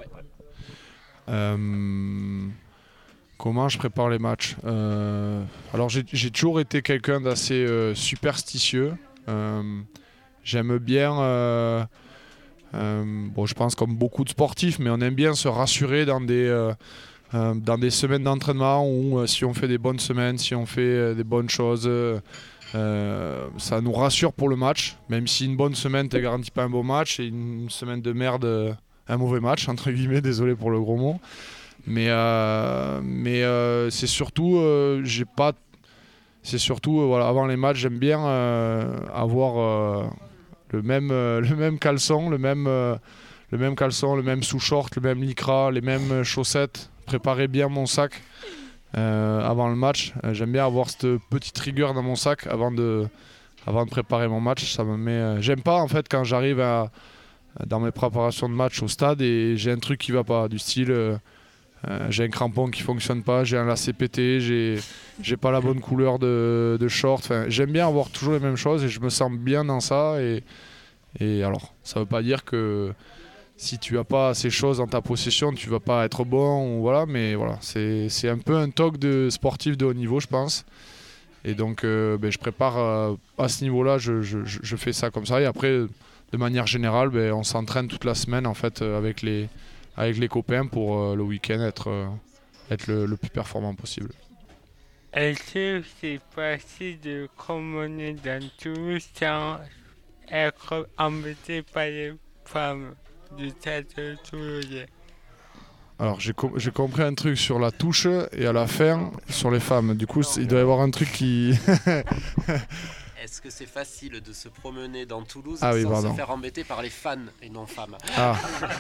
euh, Comment je prépare les matchs euh, Alors j'ai, j'ai toujours été quelqu'un d'assez euh, superstitieux. Euh, j'aime bien, euh, euh, bon je pense comme beaucoup de sportifs, mais on aime bien se rassurer dans des... Euh, Euh, dans des semaines d'entraînement où euh, si on fait des bonnes semaines, si on fait euh, des bonnes choses, euh, ça nous rassure pour le match. Même si une bonne semaine ne te garantit pas un bon match et une semaine de merde, euh, un mauvais match, entre guillemets, désolé pour le gros mot. Mais, euh, mais euh, c'est surtout, euh, j'ai pas, c'est surtout, euh, voilà, avant les matchs, j'aime bien euh, avoir euh, le, même, euh, le même caleçon, le même, euh, le même caleçon, le même sous-short, le même lycra, les mêmes chaussettes, préparer bien mon sac euh, avant le match. Euh, j'aime bien avoir cette petite rigueur dans mon sac avant de, avant de préparer mon match. Ça me met, euh, j'aime pas en fait quand j'arrive à, dans mes préparations de match au stade et j'ai un truc qui va pas, du style... Euh, Euh, j'ai un crampon qui fonctionne pas, j'ai un lacet pété, j'ai, j'ai pas la bonne couleur de, de short. Enfin, j'aime bien avoir toujours les mêmes choses et je me sens bien dans ça. Et, et alors, ça veut pas dire que si tu as pas ces choses dans ta possession, tu vas pas être bon. Ou voilà, mais voilà, c'est, c'est un peu un toc de sportif de haut niveau, je pense. Et donc, euh, ben, je prépare euh, à ce niveau-là, je, je, je fais ça comme ça. Et après, de manière générale, ben, on s'entraîne toute la semaine en fait avec les avec les copains pour euh, le week-end être, euh, être le, le plus performant possible. Est-ce que c'est facile de communier dans Toulouse sans être embêté par les femmes du stade toulousien? Alors j'ai, com- j'ai compris un truc sur la touche et à la fin sur les femmes. Du coup il doit y avoir un truc qui... Est-ce que c'est facile de se promener dans Toulouse ah oui, sans pardon. se faire embêter par les fans et non femmes? Ah.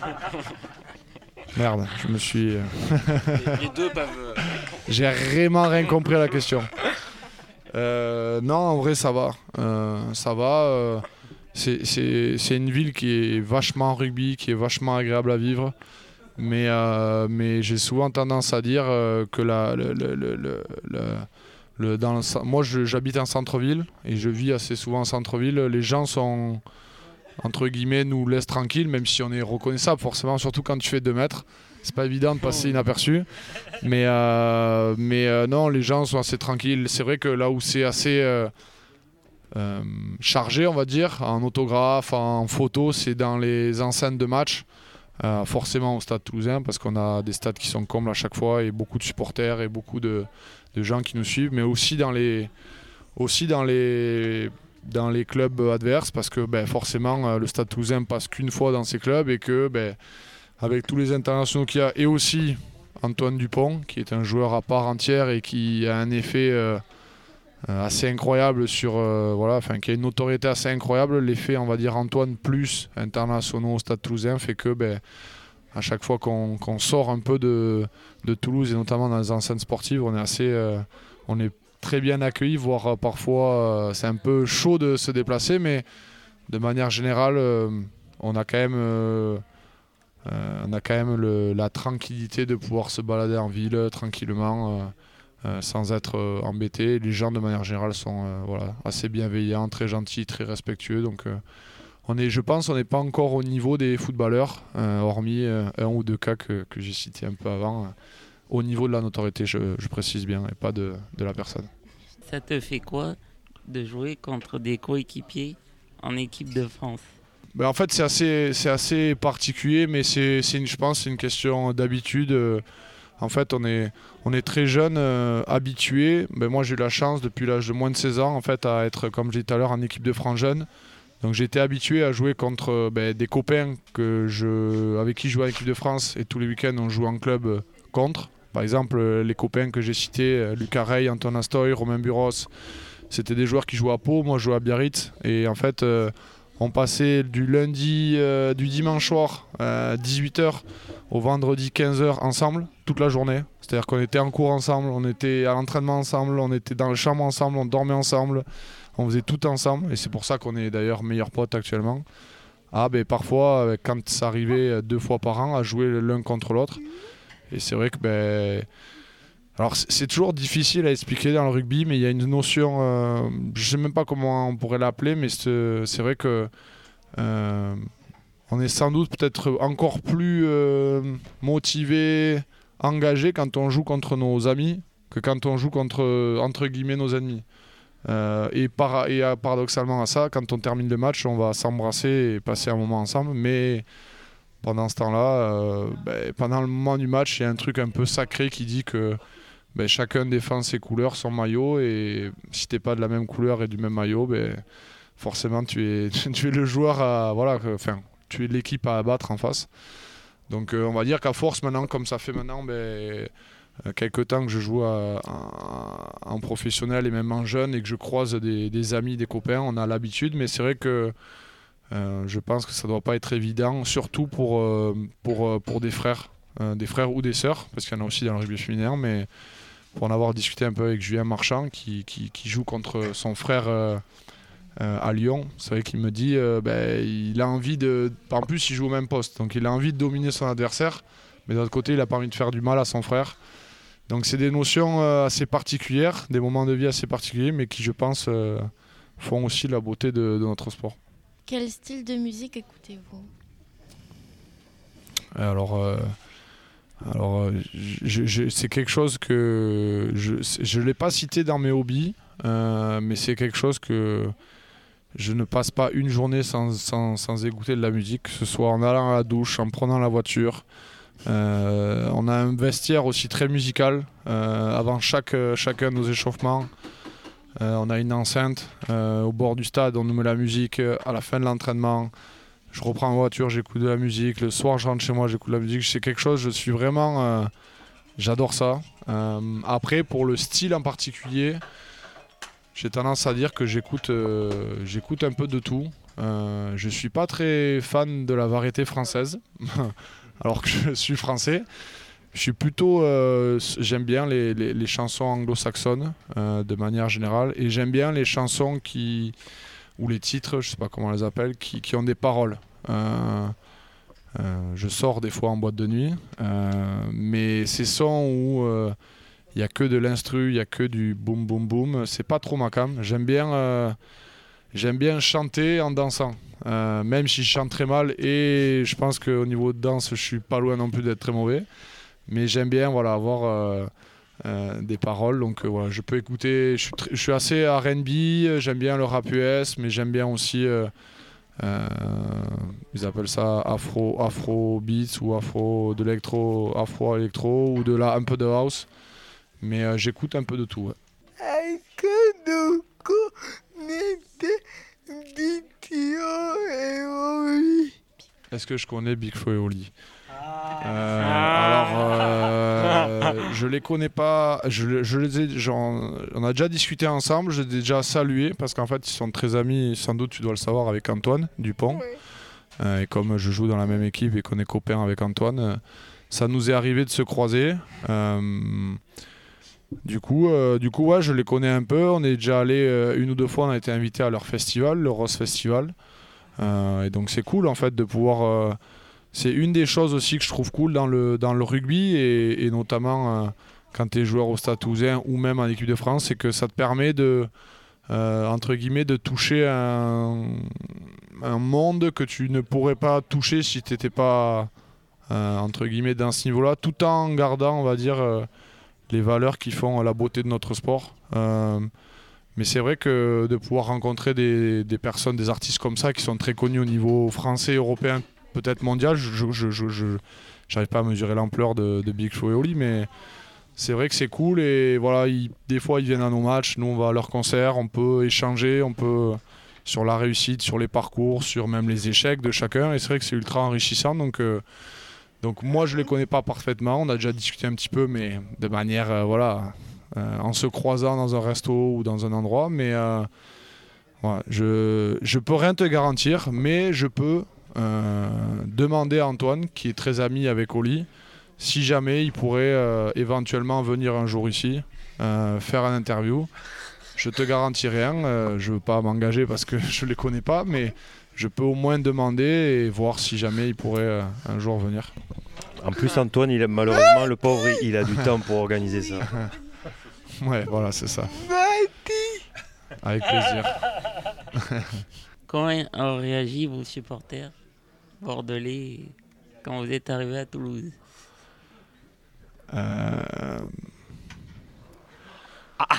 Merde, je me suis... les, les deux peuvent... J'ai vraiment rien compris à la question. Euh, non, en vrai, ça va. Euh, ça va. Euh, c'est, c'est, c'est une ville qui est vachement rugby, qui est vachement agréable à vivre. Mais, euh, mais j'ai souvent tendance à dire euh, que la, le, le, le, le, le, dans le, moi, je, j'habite en centre-ville et je vis assez souvent en centre-ville. Les gens sont... entre guillemets, nous laisse tranquille, même si on est reconnaissable forcément, surtout quand tu fais deux mètres. C'est pas évident de passer inaperçu. Mais, euh, mais euh, non, les gens sont assez tranquilles. C'est vrai que là où c'est assez euh, euh, chargé, on va dire, en autographe, en photo, c'est dans les enceintes de match. Euh, forcément au stade toulousain, parce qu'on a des stades qui sont combles à chaque fois, et beaucoup de supporters et beaucoup de, de gens qui nous suivent, mais aussi dans les... Aussi dans les dans les clubs adverses, parce que ben, forcément le Stade Toulousain passe qu'une fois dans ces clubs et que ben, avec tous les internationaux qu'il y a, et aussi Antoine Dupont qui est un joueur à part entière et qui a un effet euh, assez incroyable sur euh, voilà, enfin qui a une notoriété assez incroyable. L'effet, on va dire, Antoine plus internationaux au Stade Toulousain fait que ben, à chaque fois qu'on, qu'on sort un peu de, de Toulouse et notamment dans les enceintes sportives, on est assez euh, on est très bien accueilli, voire euh, parfois euh, c'est un peu chaud de se déplacer, mais de manière générale, euh, on a quand même, euh, euh, on a quand même le, la tranquillité de pouvoir se balader en ville tranquillement, euh, euh, sans être euh, embêté. Les gens de manière générale sont euh, voilà, assez bienveillants, très gentils, très respectueux. Donc, euh, on est, je pense, on n'est pas encore au niveau des footballeurs, euh, hormis euh, un ou deux cas que, que j'ai cités un peu avant. Euh, au niveau de la notoriété, je, je précise bien, et pas de, de la personne. Ça te fait quoi de jouer contre des coéquipiers en équipe de France? Ben en fait, c'est assez, c'est assez particulier, mais c'est, c'est une, je pense c'est une question d'habitude. En fait, on est, on est très jeune, euh, habitué. Ben moi, j'ai eu la chance, depuis l'âge de moins de seize ans, en fait, à être, comme je disais tout à l'heure, en équipe de France jeune. Donc j'ai été habitué à jouer contre ben, des copains que je, avec qui je jouais en équipe de France, et tous les week-ends, on joue en club contre. Par exemple, les copains que j'ai cités, Lucas Rey, Anton Astoy, Romain Buros, c'était des joueurs qui jouaient à Pau, moi je jouais à Biarritz. Et en fait, euh, on passait du lundi, euh, du dimanche soir, euh, dix-huit heures, au vendredi quinze heures ensemble, toute la journée. C'est-à-dire qu'on était en cours ensemble, on était à l'entraînement ensemble, on était dans le chambre ensemble, on dormait ensemble, on faisait tout ensemble. Et c'est pour ça qu'on est d'ailleurs meilleurs potes actuellement. Ah, ben, parfois, quand ça arrivait deux fois par an, à jouer l'un contre l'autre. Et c'est vrai que ben, alors c'est toujours difficile à expliquer dans le rugby, mais il y a une notion, euh, je ne sais même pas comment on pourrait l'appeler, mais c'est, c'est vrai que euh, on est sans doute peut-être encore plus euh, motivé, engagé quand on joue contre nos amis que quand on joue contre, entre guillemets, nos ennemis. Euh, et, par, et paradoxalement à ça, quand on termine le match, on va s'embrasser et passer un moment ensemble, mais pendant ce temps-là, euh, ben, pendant le moment du match, il y a un truc un peu sacré qui dit que ben, chacun défend ses couleurs, son maillot, et si t'es pas de la même couleur et du même maillot, ben, forcément tu es, tu es le joueur à, voilà, enfin, tu es l'équipe à abattre en face. Donc euh, on va dire qu'à force maintenant, comme ça fait maintenant, ben, euh, quelque temps que je joue à, à, en professionnel et même en jeune et que je croise des, des amis, des copains, on a l'habitude, mais c'est vrai que euh, je pense que ça ne doit pas être évident, surtout pour, euh, pour, pour des frères, euh, des frères ou des sœurs, parce qu'il y en a aussi dans le rugby féminin, mais pour en avoir discuté un peu avec Julien Marchand qui, qui, qui joue contre son frère euh, euh, à Lyon, c'est vrai qu'il me dit euh, ben, il a envie de, en plus il joue au même poste, donc il a envie de dominer son adversaire, mais d'un autre côté il n'a pas envie de faire du mal à son frère. Donc c'est des notions euh, assez particulières, des moments de vie assez particuliers, mais qui je pense euh, font aussi la beauté de, de notre sport. Quel style de musique écoutez-vous ? Alors, euh, alors je, je, c'est quelque chose que je ne l'ai pas cité dans mes hobbies, euh, mais c'est quelque chose que je ne passe pas une journée sans, sans, sans écouter de la musique, que ce soit en allant à la douche, en prenant la voiture. Euh, on a un vestiaire aussi très musical. Euh, avant chaque, chacun de nos échauffements, euh, on a une enceinte euh, au bord du stade, on nous met la musique. À la fin de l'entraînement, je reprends la voiture, j'écoute de la musique. Le soir, je rentre chez moi, j'écoute de la musique. C'est quelque chose, je suis vraiment... Euh, j'adore ça. Euh, après, pour le style en particulier, j'ai tendance à dire que j'écoute, euh, j'écoute un peu de tout. Euh, je ne suis pas très fan de la variété française, alors que je suis français. Je suis plutôt, euh, j'aime bien les, les, les chansons anglo-saxonnes euh, de manière générale, et j'aime bien les chansons qui, ou les titres, je ne sais pas comment on les appelle, qui, qui ont des paroles. Euh, euh, je sors des fois en boîte de nuit, euh, mais ces sons où euh, il n'y a que de l'instru, il n'y a que du boum boum boum, c'est pas trop ma cam. J'aime bien, euh, j'aime bien chanter en dansant, euh, même si je chante très mal, et je pense qu'au niveau de danse, je suis pas loin non plus d'être très mauvais. Mais j'aime bien voilà, avoir euh, euh, des paroles, donc euh, voilà, je peux écouter, je suis, tr- je suis assez R and B, j'aime bien le rap U S, mais j'aime bien aussi, euh, euh, ils appellent ça afro, afro beats ou afro de l'électro, afro électro ou de la, un peu de house, mais euh, j'écoute un peu de tout. Ouais. Est-ce que nous connaissez Big Flo et Oli? Est-ce que je connais Big Flo et Oli? Euh, alors, euh, je les connais pas. Je, je les ai, genre, on a déjà discuté ensemble. Je les ai déjà salués parce qu'en fait, ils sont très amis. Sans doute, tu dois le savoir avec Antoine Dupont. Oui. Euh, et comme je joue dans la même équipe et qu'on est copains avec Antoine, euh, ça nous est arrivé de se croiser. Euh, du coup, euh, du coup, ouais, je les connais un peu. On est déjà allé euh, une ou deux fois. On a été invité à leur festival, le Rose Festival. Euh, et donc, c'est cool en fait de pouvoir. Euh, C'est une des choses aussi que je trouve cool dans le, dans le rugby et, et notamment euh, quand tu es joueur au Stade Toulousain ou même en équipe de France, c'est que ça te permet de, euh, entre guillemets, de toucher un, un monde que tu ne pourrais pas toucher si tu n'étais pas euh, entre guillemets, dans ce niveau-là, tout en gardant, on va dire, euh, les valeurs qui font la beauté de notre sport. Euh, mais c'est vrai que de pouvoir rencontrer des, des personnes, des artistes comme ça qui sont très connus au niveau français, européen, peut-être mondial, je je, je, je, j'arrive pas à mesurer l'ampleur de, de Big Flo et Oli, mais c'est vrai que c'est cool et voilà, ils, des fois ils viennent à nos matchs, nous on va à leurs concerts, on peut échanger, on peut sur la réussite, sur les parcours, sur même les échecs de chacun, et c'est vrai que c'est ultra enrichissant, donc, euh, donc moi je les connais pas parfaitement, on a déjà discuté un petit peu, mais de manière, euh, voilà, euh, en se croisant dans un resto ou dans un endroit, mais euh, voilà, je, je peux rien te garantir, mais je peux Euh, demander à Antoine, qui est très ami avec Oli, si jamais il pourrait euh, éventuellement venir un jour ici, euh, faire une interview. Je te garantis rien, euh, je ne veux pas m'engager parce que je ne les connais pas, mais je peux au moins demander et voir si jamais il pourrait euh, un jour venir. En plus, Antoine, il a, malheureusement, le pauvre, il a du temps pour organiser ça. Ouais, voilà, c'est ça. Avec plaisir. Comment ont réagi vos supporters bordelais quand vous êtes arrivé à Toulouse? euh... ah.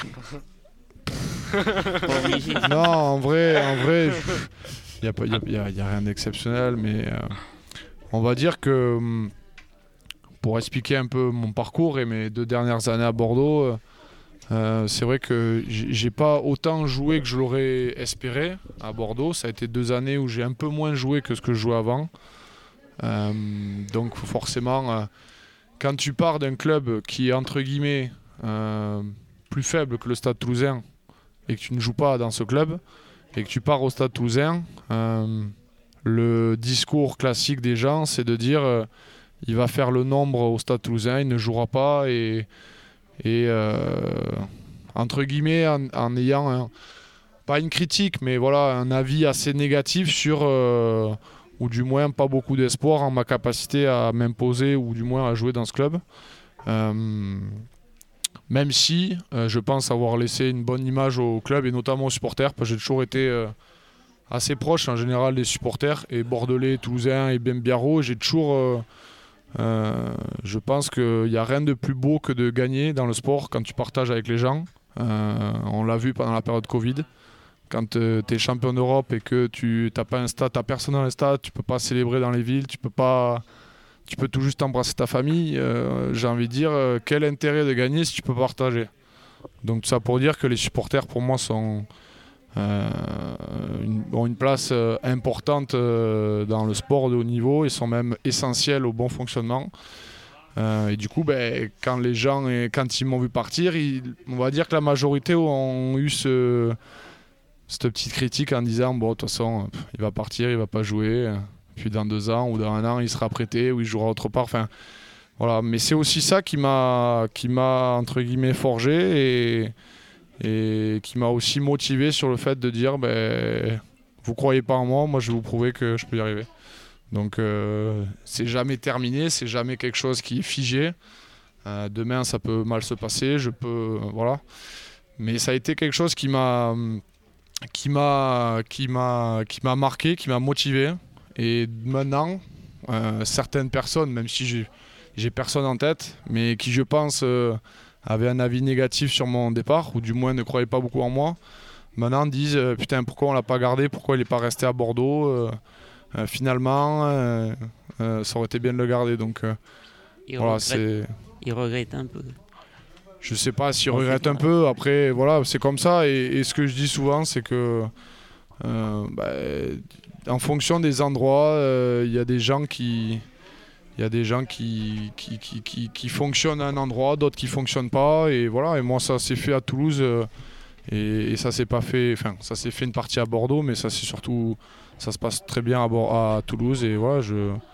Non, en vrai, en vrai, il n'y a, a, a, a rien d'exceptionnel, mais euh, on va dire que pour expliquer un peu mon parcours et mes deux dernières années à Bordeaux, euh, Euh, c'est vrai que j'ai pas autant joué que je l'aurais espéré à Bordeaux. Ça a été deux années où j'ai un peu moins joué que ce que je jouais avant. Euh, donc forcément, euh, quand tu pars d'un club qui est entre guillemets euh, plus faible que le Stade Toulousain et que tu ne joues pas dans ce club et que tu pars au Stade Toulousain, euh, le discours classique des gens, c'est de dire euh, il va faire le nombre au Stade Toulousain, il ne jouera pas et, et euh, entre guillemets en, en ayant un, pas une critique mais voilà un avis assez négatif sur euh, ou du moins pas beaucoup d'espoir en ma capacité à m'imposer ou du moins à jouer dans ce club. Euh, même si euh, je pense avoir laissé une bonne image au club et notamment aux supporters, parce que j'ai toujours été euh, assez proche en général des supporters, et bordelais, toulousains et bien biarro. J'ai toujours, euh, euh, je pense qu'il n'y a rien de plus beau que de gagner dans le sport quand tu partages avec les gens. Euh, on l'a vu pendant la période Covid. Quand euh, tu es champion d'Europe et que tu n'as pas un stade, tu n'as personne dans le stade, tu ne peux pas célébrer dans les villes, tu peux pas, tu peux tout juste embrasser ta famille. Euh, j'ai envie de dire, euh, quel intérêt de gagner si tu peux partager. Donc tout ça pour dire que les supporters pour moi sont, euh, une, ont une place euh, importante euh, dans le sport de haut niveau et sont même essentiels au bon fonctionnement. Euh, et du coup, ben, quand les gens, quand ils m'ont vu partir, ils, on va dire que la majorité ont eu ce... cette petite critique en disant bon de toute façon il va partir, il va pas jouer, puis dans deux ans ou dans un an il sera prêté ou il jouera autre part, enfin voilà. Mais c'est aussi ça qui m'a qui m'a entre guillemets forgé et, et qui m'a aussi motivé sur le fait de dire ben vous croyez pas en moi, moi je vais vous prouver que je peux y arriver. Donc euh, c'est jamais terminé, c'est jamais quelque chose qui est figé. Euh, demain ça peut mal se passer, je peux euh, voilà. Mais ça a été quelque chose qui m'a qui m'a qui m'a qui m'a marqué, qui m'a motivé. Et maintenant euh, certaines personnes, même si j'ai j'ai personne en tête, mais qui je pense euh, avaient un avis négatif sur mon départ ou du moins ne croyaient pas beaucoup en moi, maintenant disent euh, putain pourquoi on l'a pas gardé, pourquoi il n'est pas resté à Bordeaux, euh, euh, finalement euh, euh, ça aurait été bien de le garder. Donc euh, il voilà, regrette, c'est il regrette un peu. Je sais pas s'il regrette un peu, après voilà, c'est comme ça. Et, et ce que je dis souvent, c'est que euh, bah, en fonction des endroits, il euh, y a des gens qui il y a des gens qui, qui, qui, qui, qui fonctionnent à un endroit, d'autres qui fonctionnent pas. Et voilà, et moi ça s'est fait à Toulouse euh, et, et ça s'est pas fait, enfin ça s'est fait une partie à Bordeaux, mais ça c'est surtout ça se passe très bien à, à Toulouse. Et voilà, je euh,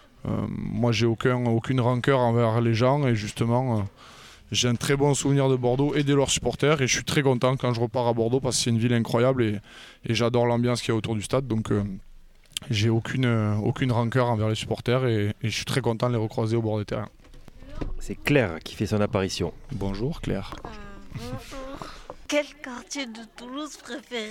moi j'ai aucun, aucune rancœur envers les gens et justement. Euh, J'ai un très bon souvenir de Bordeaux et de leurs supporters et je suis très content quand je repars à Bordeaux parce que c'est une ville incroyable et, et j'adore l'ambiance qu'il y a autour du stade. Donc euh, j'ai aucune, euh, aucune rancœur envers les supporters et, et je suis très content de les recroiser au bord des terrains. C'est Claire qui fait son apparition. Bonjour Claire. Euh, bonjour. Quel quartier de Toulouse préférez-vous ?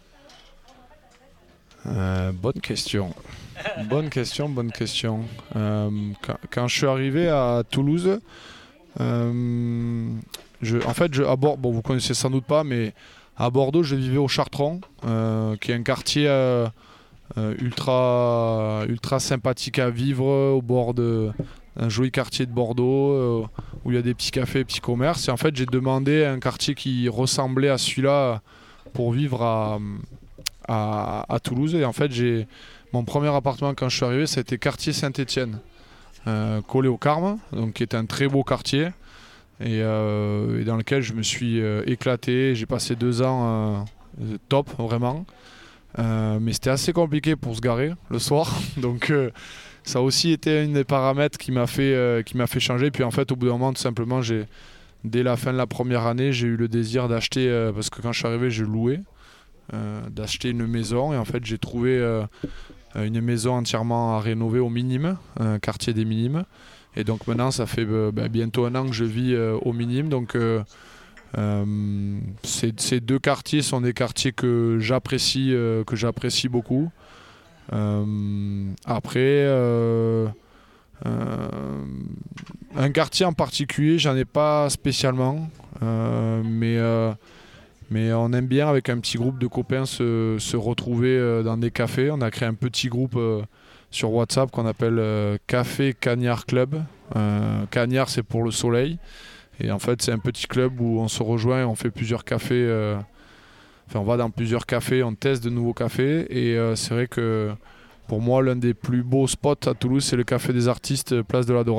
Euh, bonne question. Bonne question, bonne question. Euh, quand, quand je suis arrivé à Toulouse, Euh, je, en fait, je, à Bordeaux, bon, vous connaissez sans doute pas, mais à Bordeaux, je vivais au Chartron, euh, qui est un quartier euh, euh, ultra, ultra sympathique à vivre, au bord d'un joli quartier de Bordeaux, euh, où il y a des petits cafés, petits commerces. Et en fait, j'ai demandé un quartier qui ressemblait à celui-là pour vivre à, à, à Toulouse. Et en fait, j'ai mon premier appartement quand je suis arrivé, ça a été quartier Saint-Étienne. Euh, collé au Carme, donc qui est un très beau quartier et, euh, et dans lequel je me suis euh, éclaté. J'ai passé deux ans euh, top vraiment, euh, mais c'était assez compliqué pour se garer le soir, donc euh, ça a aussi été un des paramètres qui m'a fait euh, qui m'a fait changer. Puis en fait, au bout d'un moment, tout simplement, j'ai dès la fin de la première année, j'ai eu le désir d'acheter euh, parce que quand je suis arrivé, je louais, euh, d'acheter une maison et en fait, j'ai trouvé euh, une maison entièrement à rénover au Minime, un quartier des Minimes. Et donc maintenant, ça fait euh, bah, bientôt un an que je vis euh, au Minime. Donc euh, euh, ces, ces deux quartiers sont des quartiers que j'apprécie, euh, que j'apprécie beaucoup. Euh, après, euh, euh, un quartier en particulier, j'en ai pas spécialement, euh, mais euh, Mais on aime bien, avec un petit groupe de copains, se, se retrouver euh, dans des cafés. On a créé un petit groupe euh, sur WhatsApp qu'on appelle euh, Café Cagnard Club. Euh, Cagnard, c'est pour le soleil. Et en fait, c'est un petit club où on se rejoint et on fait plusieurs cafés. Euh, enfin, on va dans plusieurs cafés, on teste de nouveaux cafés. Et euh, c'est vrai que pour moi, l'un des plus beaux spots à Toulouse, c'est le Café des Artistes, Place de la Dorade.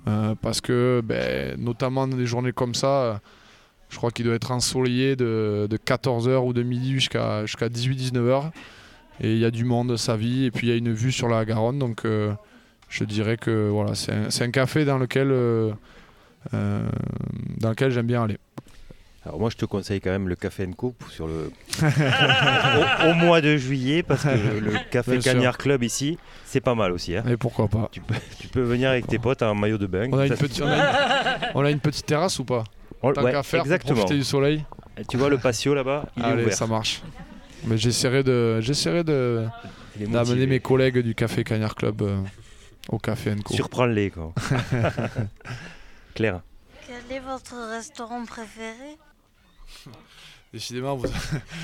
Euh, parce que, ben, notamment dans des journées comme ça, euh, je crois qu'il doit être ensoleillé de, de quatorze heures ou de midi jusqu'à jusqu'à dix-huit dix-neuf heures. Et il y a du monde, sa vie, et puis il y a une vue sur la Garonne. Donc euh, je dirais que voilà, c'est un, c'est un café dans lequel, euh, euh, dans lequel j'aime bien aller. Alors moi je te conseille quand même le Café Co sur le au, au mois de juillet, parce que le, le Café Cagnard Club ici c'est pas mal aussi. Hein. Et pourquoi pas. Tu peux, tu peux venir avec tes potes en maillot de bain. On a une, petite, on a une, on a une petite terrasse ou pas? on, Tant ouais, qu'à faire, exactement. pour profiter du soleil. Et tu vois le patio là-bas, il Allez, est ouvert. Ça marche. Mais j'essaierai de, j'essaierai de d'amener mes collègues du Café Cagnard Club euh, au Café Co. Surprends-les quoi. Claire. Quel est votre restaurant préféré? Décidément, vous...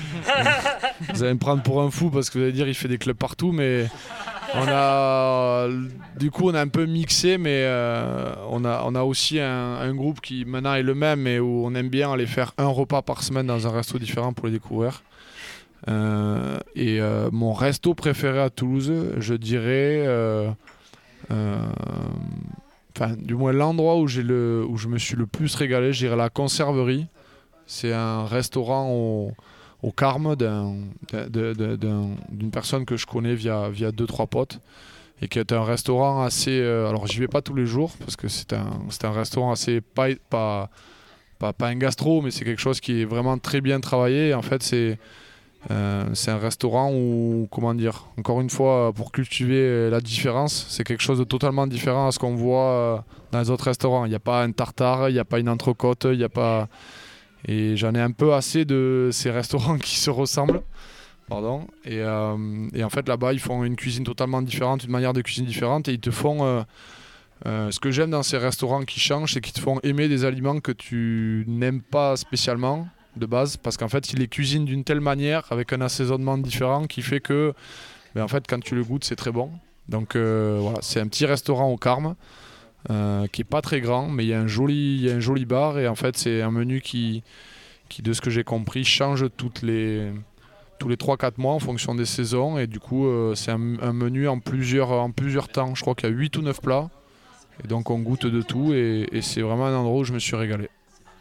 vous allez me prendre pour un fou parce que vous allez dire il fait des clubs partout, mais on a du coup on a un peu mixé, mais euh, on a on a aussi un, un groupe qui maintenant est le même, mais où on aime bien aller faire un repas par semaine dans un resto différent pour les découvrir. Euh, et euh, mon resto préféré à Toulouse, je dirais, euh, euh, enfin du moins l'endroit où j'ai le où je me suis le plus régalé, je dirais la Conserverie. C'est un restaurant au, au Carme d'un, de, de, d'un, d'une personne que je connais via, via deux, trois potes. Et qui est un restaurant assez... Euh, alors j'y vais pas tous les jours parce que c'est un, c'est un restaurant assez... Pas, pas, pas, pas un gastro, mais c'est quelque chose qui est vraiment très bien travaillé. Et en fait, c'est, euh, c'est un restaurant où, comment dire, encore une fois, pour cultiver la différence, c'est quelque chose de totalement différent à ce qu'on voit dans les autres restaurants. Il n'y a pas un tartare, il n'y a pas une entrecôte, il n'y a pas... Et j'en ai un peu assez de ces restaurants qui se ressemblent. Pardon. Et, euh, et en fait, là-bas, ils font une cuisine totalement différente, une manière de cuisine différente. Et ils te font... Euh, euh, ce que j'aime dans ces restaurants qui changent, c'est qu'ils te font aimer des aliments que tu n'aimes pas spécialement de base. Parce qu'en fait, ils les cuisinent d'une telle manière, avec un assaisonnement différent, qui fait que, ben, en fait, quand tu le goûtes, c'est très bon. Donc euh, voilà, c'est un petit restaurant au Carme. Euh, qui est pas très grand, mais il y a un joli, il y a un joli bar, et en fait c'est un menu qui, qui de ce que j'ai compris, change toutes les, tous les trois quatre mois en fonction des saisons, et du coup euh, c'est un, un menu en plusieurs, en plusieurs temps. Je crois qu'il y a huit ou neuf plats, et donc on goûte de tout, et, et c'est vraiment un endroit où je me suis régalé.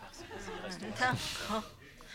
D'accord.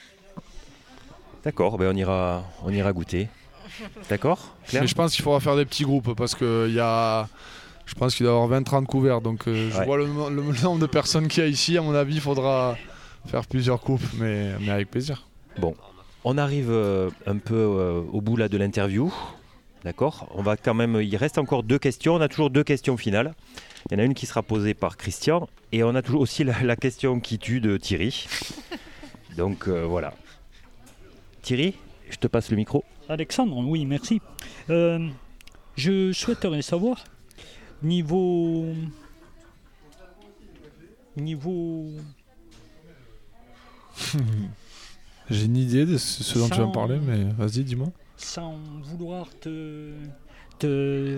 D'accord, ben on ira, on ira goûter. D'accord, Claire? Mais je pense qu'il faudra faire des petits groupes, parce qu'il y a... Je pense qu'il doit y avoir vingt trente couverts, donc euh, je ouais. vois le, le nombre de personnes qu'il y a ici. À mon avis, il faudra faire plusieurs coupes, mais, mais avec plaisir. Bon, on arrive euh, un peu euh, au bout là, de l'interview. D'accord. On va quand même. Il reste encore deux questions. On a toujours deux questions finales. Il y en a une qui sera posée par Christian, et on a toujours aussi la, la question qui tue de Thierry. Donc euh, voilà. Thierry, je te passe le micro. Alexandre, oui, merci. Euh, je souhaiterais savoir. Niveau... Niveau... J'ai une idée de ce dont sans, tu vas me parler, mais vas-y, dis-moi. Sans vouloir te... te,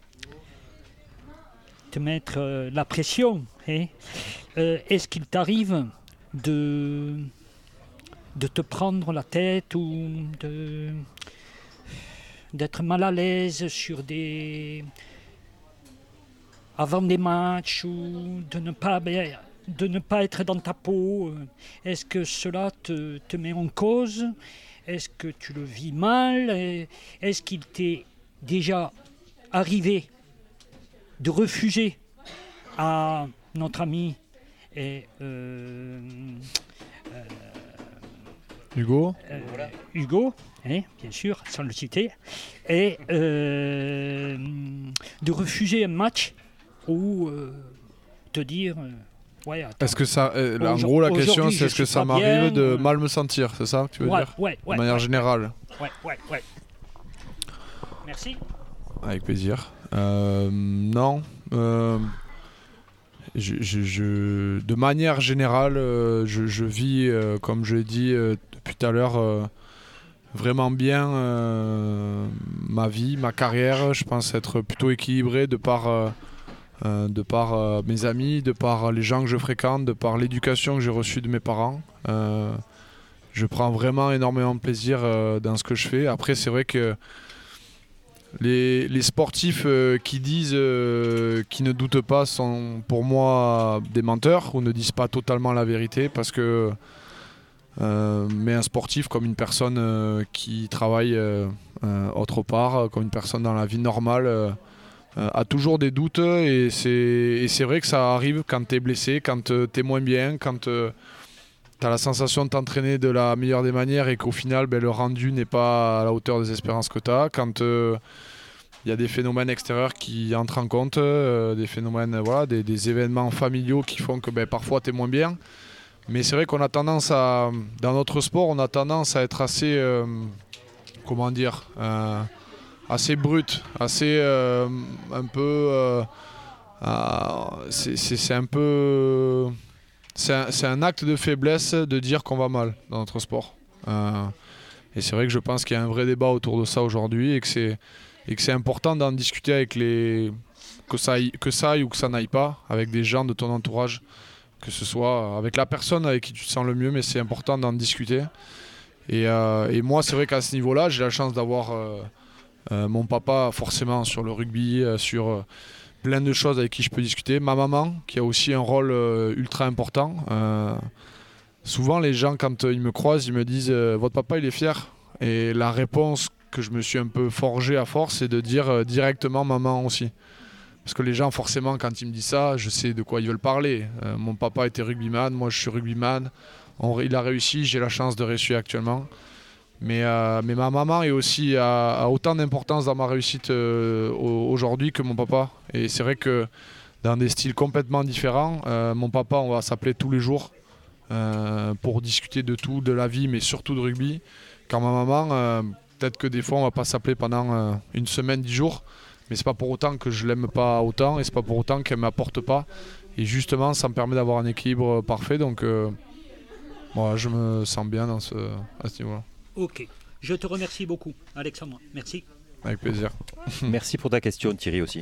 te mettre euh, la pression, hein, euh, est-ce qu'il t'arrive de... de te prendre la tête ou de... d'être mal à l'aise sur des... avant des matchs, ou de ne pas, de ne pas être dans ta peau? Est-ce que cela te, te met en cause? Est-ce que tu le vis mal? Est-ce qu'il t'est déjà arrivé de refuser à notre ami et, euh, euh, Hugo euh, Hugo, hein, bien sûr, sans le citer, et euh, de refuser un match ou euh, te dire euh, ouais, attends, est-ce que ça euh, en gros la question c'est est-ce que ça m'arrive bien, de euh... mal me sentir, c'est ça que tu veux ouais, dire ouais, ouais, de manière ouais, générale? Ouais, ouais, ouais. Merci. Avec plaisir. Euh, non. Euh, je, je, je, de manière générale, euh, je, je vis, euh, comme je l'ai dit euh, depuis tout à l'heure, euh, vraiment bien euh, ma vie, ma carrière. Je pense être plutôt équilibré de par, euh, euh, de par euh, mes amis, de par les gens que je fréquente, de par l'éducation que j'ai reçue de mes parents. Euh, je prends vraiment énormément de plaisir euh, dans ce que je fais. Après, c'est vrai que les, les sportifs euh, qui disent, euh, qui ne doutent pas, sont pour moi des menteurs ou ne disent pas totalement la vérité parce que euh, mais un sportif comme une personne euh, qui travaille euh, euh, autre part, comme une personne dans la vie normale, euh, euh, a toujours des doutes et c'est, et c'est vrai que ça arrive quand tu es blessé, quand euh, tu es moins bien, quand euh, tu as la sensation de t'entraîner de la meilleure des manières et qu'au final ben, le rendu n'est pas à la hauteur des espérances que tu as, quand il euh, y a des phénomènes extérieurs qui entrent en compte, euh, des phénomènes, voilà, des, des événements familiaux qui font que ben, parfois tu es moins bien. Mais c'est vrai qu'on a tendance à, dans notre sport, on a tendance à être assez, euh, comment dire, euh, assez brut, assez euh, un peu, euh, euh, c'est, c'est, c'est un peu, c'est un, c'est un acte de faiblesse de dire qu'on va mal dans notre sport. Euh, et c'est vrai que je pense qu'il y a un vrai débat autour de ça aujourd'hui et que c'est, et que c'est important d'en discuter avec les, que ça aille, que ça aille ou que ça n'aille pas, avec des gens de ton entourage. Que ce soit avec la personne avec qui tu te sens le mieux, mais c'est important d'en discuter. Et, euh, et moi, c'est vrai qu'à ce niveau-là, j'ai la chance d'avoir euh, euh, mon papa forcément sur le rugby, euh, sur euh, plein de choses avec qui je peux discuter. Ma maman, qui a aussi un rôle euh, ultra important. Euh, souvent, les gens, quand euh, ils me croisent, ils me disent euh, « Votre papa, il est fier ?» Et la réponse que je me suis un peu forgée à force, c'est de dire euh, directement « Maman aussi ». Parce que les gens, forcément, quand ils me disent ça, je sais de quoi ils veulent parler. Euh, mon papa était rugbyman, moi je suis rugbyman. On, il a réussi, j'ai la chance de réussir actuellement. Mais, euh, mais ma maman est aussi, a, a autant d'importance dans ma réussite euh, aujourd'hui que mon papa. Et c'est vrai que dans des styles complètement différents, euh, mon papa, on va s'appeler tous les jours euh, pour discuter de tout, de la vie, mais surtout de rugby. Quand ma maman, euh, peut-être que des fois, on ne va pas s'appeler pendant euh, une semaine, dix jours. Mais c'est pas pour autant que je l'aime pas autant et c'est pas pour autant qu'elle m'apporte pas. Et justement, ça me permet d'avoir un équilibre parfait. Donc, euh, voilà, je me sens bien dans ce, à ce niveau-là. Ok. Je te remercie beaucoup, Alexandre. Merci. Avec plaisir. Merci pour ta question, Thierry, aussi.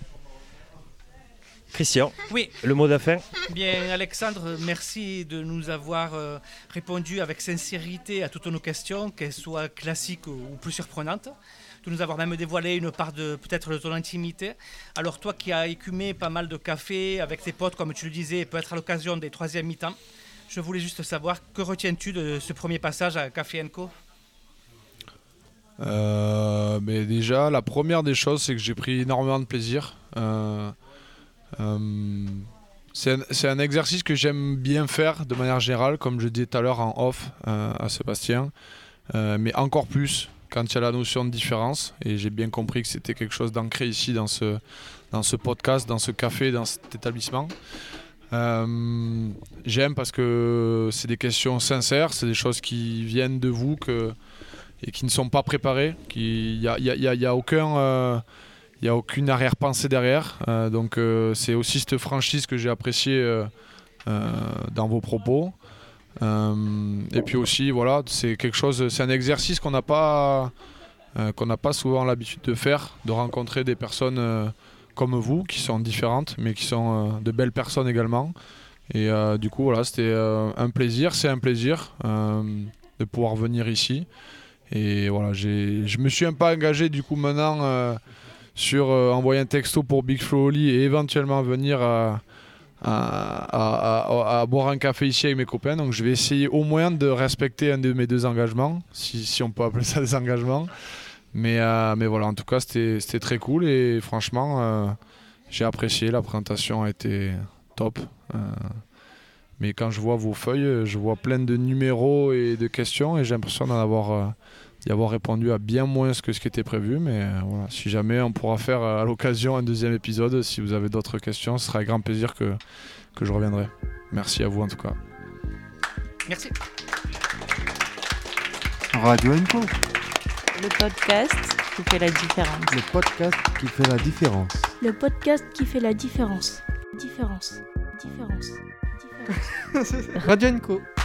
Christian, oui. Le mot de la fin. Bien, Alexandre, merci de nous avoir euh, répondu avec sincérité à toutes nos questions, qu'elles soient classiques ou, ou plus surprenantes. De nous avoir même dévoilé une part de peut-être de ton intimité. Alors toi qui as écumé pas mal de cafés avec tes potes, comme tu le disais, peut-être à l'occasion des troisièmes mi-temps, je voulais juste savoir, que retiens-tu de ce premier passage à Café and Co? euh, mais déjà, la première des choses, c'est que j'ai pris énormément de plaisir. Euh, euh, c'est, un, c'est un exercice que j'aime bien faire de manière générale, comme je disais tout à l'heure en off euh, à Sébastien, euh, mais encore plus quand il y a la notion de différence, et j'ai bien compris que c'était quelque chose d'ancré ici dans ce, dans ce podcast, dans ce café, dans cet établissement. Euh, j'aime parce que c'est des questions sincères, c'est des choses qui viennent de vous que, et qui ne sont pas préparées. Il n'y a, y a, y a, y a, aucun, euh, y a aucune arrière-pensée derrière. Euh, donc euh, c'est aussi cette franchise que j'ai appréciée euh, euh, dans vos propos. Euh, et puis aussi voilà, c'est quelque chose, c'est un exercice qu'on n'a pas euh, qu'on n'a pas souvent l'habitude de faire, de rencontrer des personnes euh, comme vous qui sont différentes mais qui sont euh, de belles personnes également. Et euh, du coup voilà, c'était euh, un plaisir, c'est un plaisir euh, de pouvoir venir ici. Et voilà, j'ai, je me suis un peu engagé du coup maintenant euh, sur euh, envoyer un texto pour Big Flo Oli et éventuellement venir à euh, À, à, à, à boire un café ici avec mes copains, donc je vais essayer au moins de respecter un de mes deux engagements, si, si on peut appeler ça des engagements, mais, euh, mais voilà, en tout cas c'était, c'était très cool et franchement euh, j'ai apprécié, la présentation a été top, euh, mais quand je vois vos feuilles, je vois plein de numéros et de questions et j'ai l'impression d'en avoir euh, d'y avoir répondu à bien moins que ce qui était prévu, mais euh, voilà, si jamais on pourra faire euh, à l'occasion un deuxième épisode, si vous avez d'autres questions, ce sera avec grand plaisir que, que je reviendrai. Merci à vous en tout cas. Merci. Radio Enco. Le podcast qui fait la différence. Le podcast qui fait la différence. Le podcast qui fait la différence. Différence. Différence. Différence. Radio Enco.